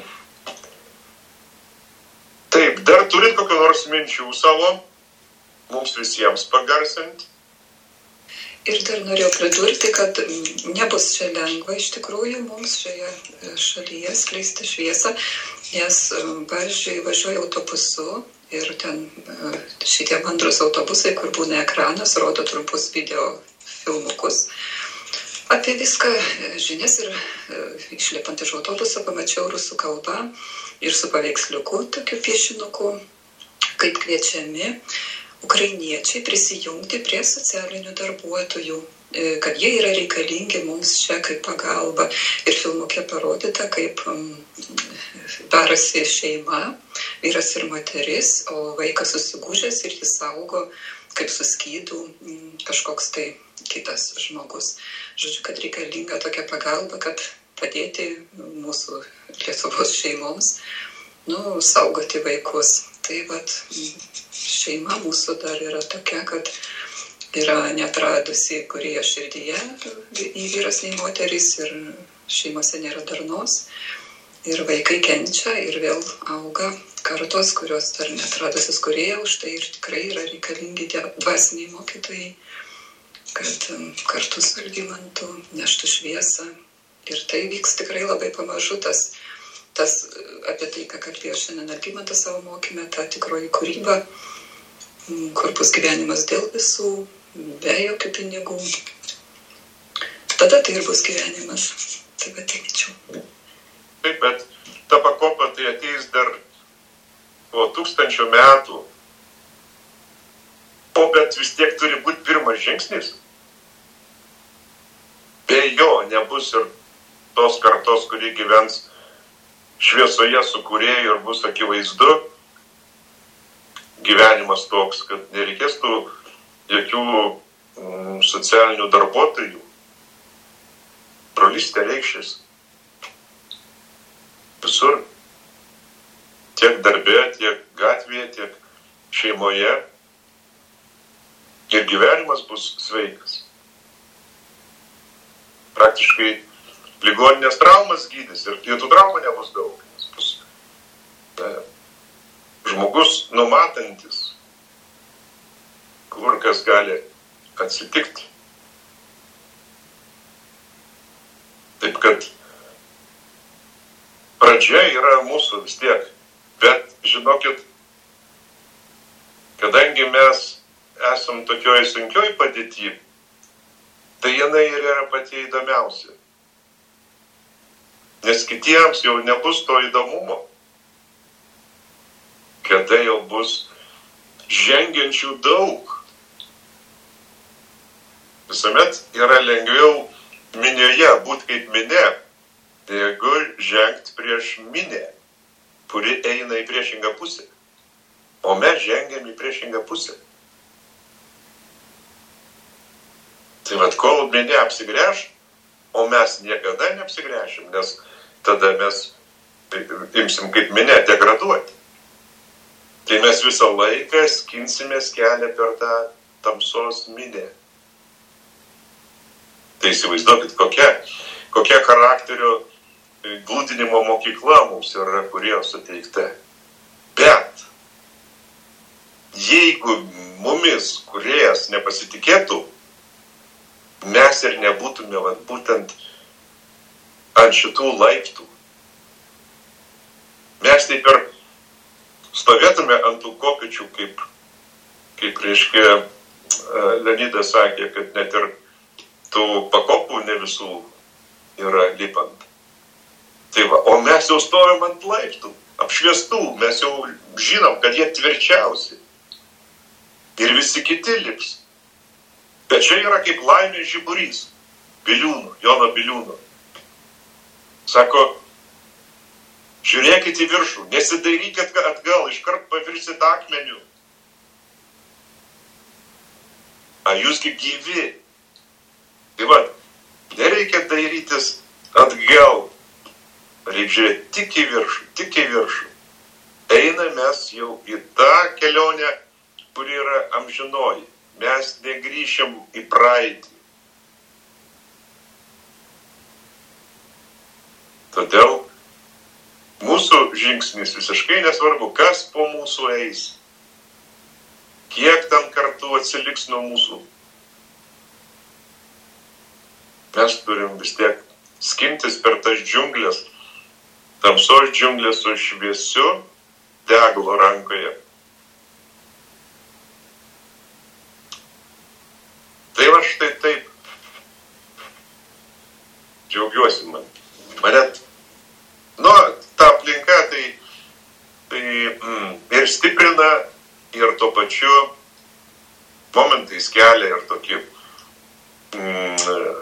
Taip, dar turit kokių nors minčių savo, mums visiems pagarsinti? Ir dar norėjau pridurti, kad nebus čia lengva iš tikrųjų mums šioje šalyje skleisti šviesą, nes, pavyzdžiui, važiuoju autobusu ir ten šitie mandrus autobusai, kur būna ekranas, rodo trumpus video filmukus apie viską, žinias ir išlipant iš autobuso pamačiau rusų kalbą ir su paveiksliuku, tokiu piešinuku, kaip kviečiami ukrainiečiai prisijungti prie socialinių darbuotojų, kad jie yra reikalingi mums čia kaip pagalba. Ir filmuke parodyta, kaip barasi šeima, vyras ir moteris, o vaikas susigūžęs ir jis saugo kaip suskydų kažkoks tai kitas žmogus. Žodžiu, kad reikalinga tokia pagalba, kad padėti mūsų Lietuvos šeimoms, nu, saugoti vaikus. Tai vat, šeima mūsų dar yra tokia, kad yra neatradusi Kūrėjo širdyje, nei vyras, nei moteris, ir šeimose nėra darnos. Ir vaikai kenčia ir vėl auga kartos, kurios dar neatradusios Kūrėjo, už tai ir tikrai yra reikalingi dvasiniai mokytojai, kad kartu su Algimantu neštų šviesą. Ir tai vyks tikrai labai pamažu, tas, tas apie tai, ką kalbėjo šiandien Algimantas savo mokyme, ta tikroji kūryba, kur bus gyvenimas dėl visų, be jokių pinigų. Tada tai ir bus gyvenimas. Tai va, tikičiau. Taip, bet ta pakopa tai ateis dar po tūkstančio metų. O bet vis tiek turi būti pirmas žingsnis. Be jo nebus ir tos kartos, kuri gyvens šviesoje su Kūrėju ir bus akivaizdu gyvenimas toks, kad nereikės tų jokių mm, socialinių darbuotojų. Brolystė reikšis visur, tiek darbe, tiek gatvėje, tiek šeimoje. Ir gyvenimas bus sveikas. Praktiškai ligoninės traumas gydys ir tų traumų nebus daug. Bus žmogus numatantis, kur kas gali atsitikti. Taip kad pradžia yra mūsų vis tiek, bet žinokit, kadangi mes esam tokioj sunkioj padėty, tai jinai ir yra pati įdomiausia. Nes kitiems jau nebus to įdomumo, kada jau bus žengiančių daug. Visuomet yra lengviau minioje būti kaip minė, negu žengti prieš minę, kuri eina į priešingą pusę. O mes žengiam į priešingą pusę. Tai vat, kol minė apsigręš, o mes niekada neapsigręšim, nes tada mes imsim kaip minė degraduoti. Tai mes visą laiką skinsimės kelią per tą tamsos minę. Tai įsivaizduokit, kokia, kokia charakterio glūdinimo mokykla mums yra, kurie suteikta. Bet jeigu mumis kuriejas nepasitikėtų, mes ir nebūtume vat, būtent ant šitų laiptų. Mes taip ir stovėtume ant tų kopėčių, kaip, kaip reiškia Leonidas sakė, kad net ir tų pakopų ne visų yra lipant. Tai va, o mes jau stovim ant laiptų, apšviestų, mes jau žinom, kad jie tvirčiausi. Ir visi kiti lips. Bet čia yra kaip laimės žiburys, Biliūno, Jono Biliūno. Sako, žiūrėkit į viršų, nesidairykit atgal, iškart pavirsit akmeniu. A jūsgi gyvi. Tai va, nereikia dairytis atgal, reikia žiūrėti tik į viršų, tik į viršų. Eina mes jau į tą kelionę, kuri yra amžinoji. Mes negrįšim į praeitį. Todėl mūsų žingsnis visiškai nesvarbu, kas po mūsų eis. Kiek ten kartų atsiliks nuo mūsų. Mes turim vis tiek skintis per tas džiunglės, tamsos džiunglės su šviesiu deglo rankoje. Tai va štai taip. Džiaugiuosi man. Mane, nu, ta aplinka tai, tai mm, ir stiprina, ir tuo pačiu momentais kelia ir tokį mm,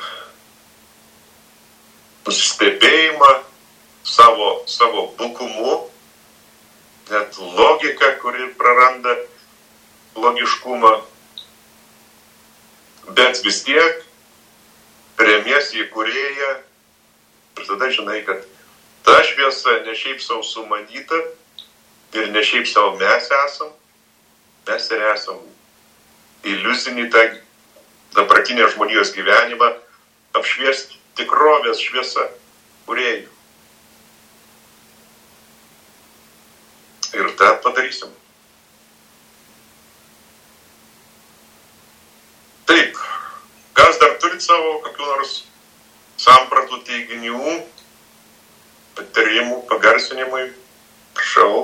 nusistebėjimą savo, savo bukumu, net logika, kuri praranda logiškumą. Bet vis tiek remiesi į kūrėją ir tada žinai, kad ta šviesa ne šiaip savo sumanyta ir ne šiaip savo mes esam, mes ir esam iliuzinį tą dabartinę žmonijos gyvenimą apšviesti tikrovės šviesa kūrėjų. Ir tą padarysim. Taip, kas dar turit savo kokių nors sampratų teiginių, patarimų, pagarsinimui, prašau.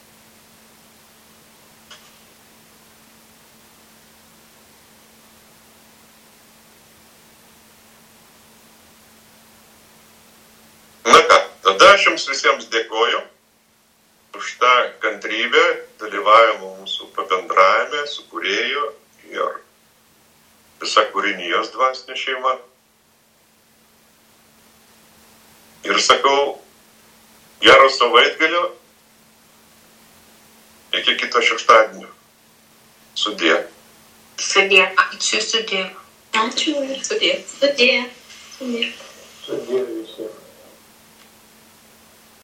Na ką, tada aš jums visiems dėkoju už tą kantrybę, dalyvavimą mūsų pabendravime su kūrėju ir visa kūrinijos dvasinė šeima. Ir sakau, gero savaitgalio, iki kito šeštadienio. Sudie. Sudie. Ačiū, sudie. Ačiū ir Sudie. sudie. Sudie. Sudie visiems.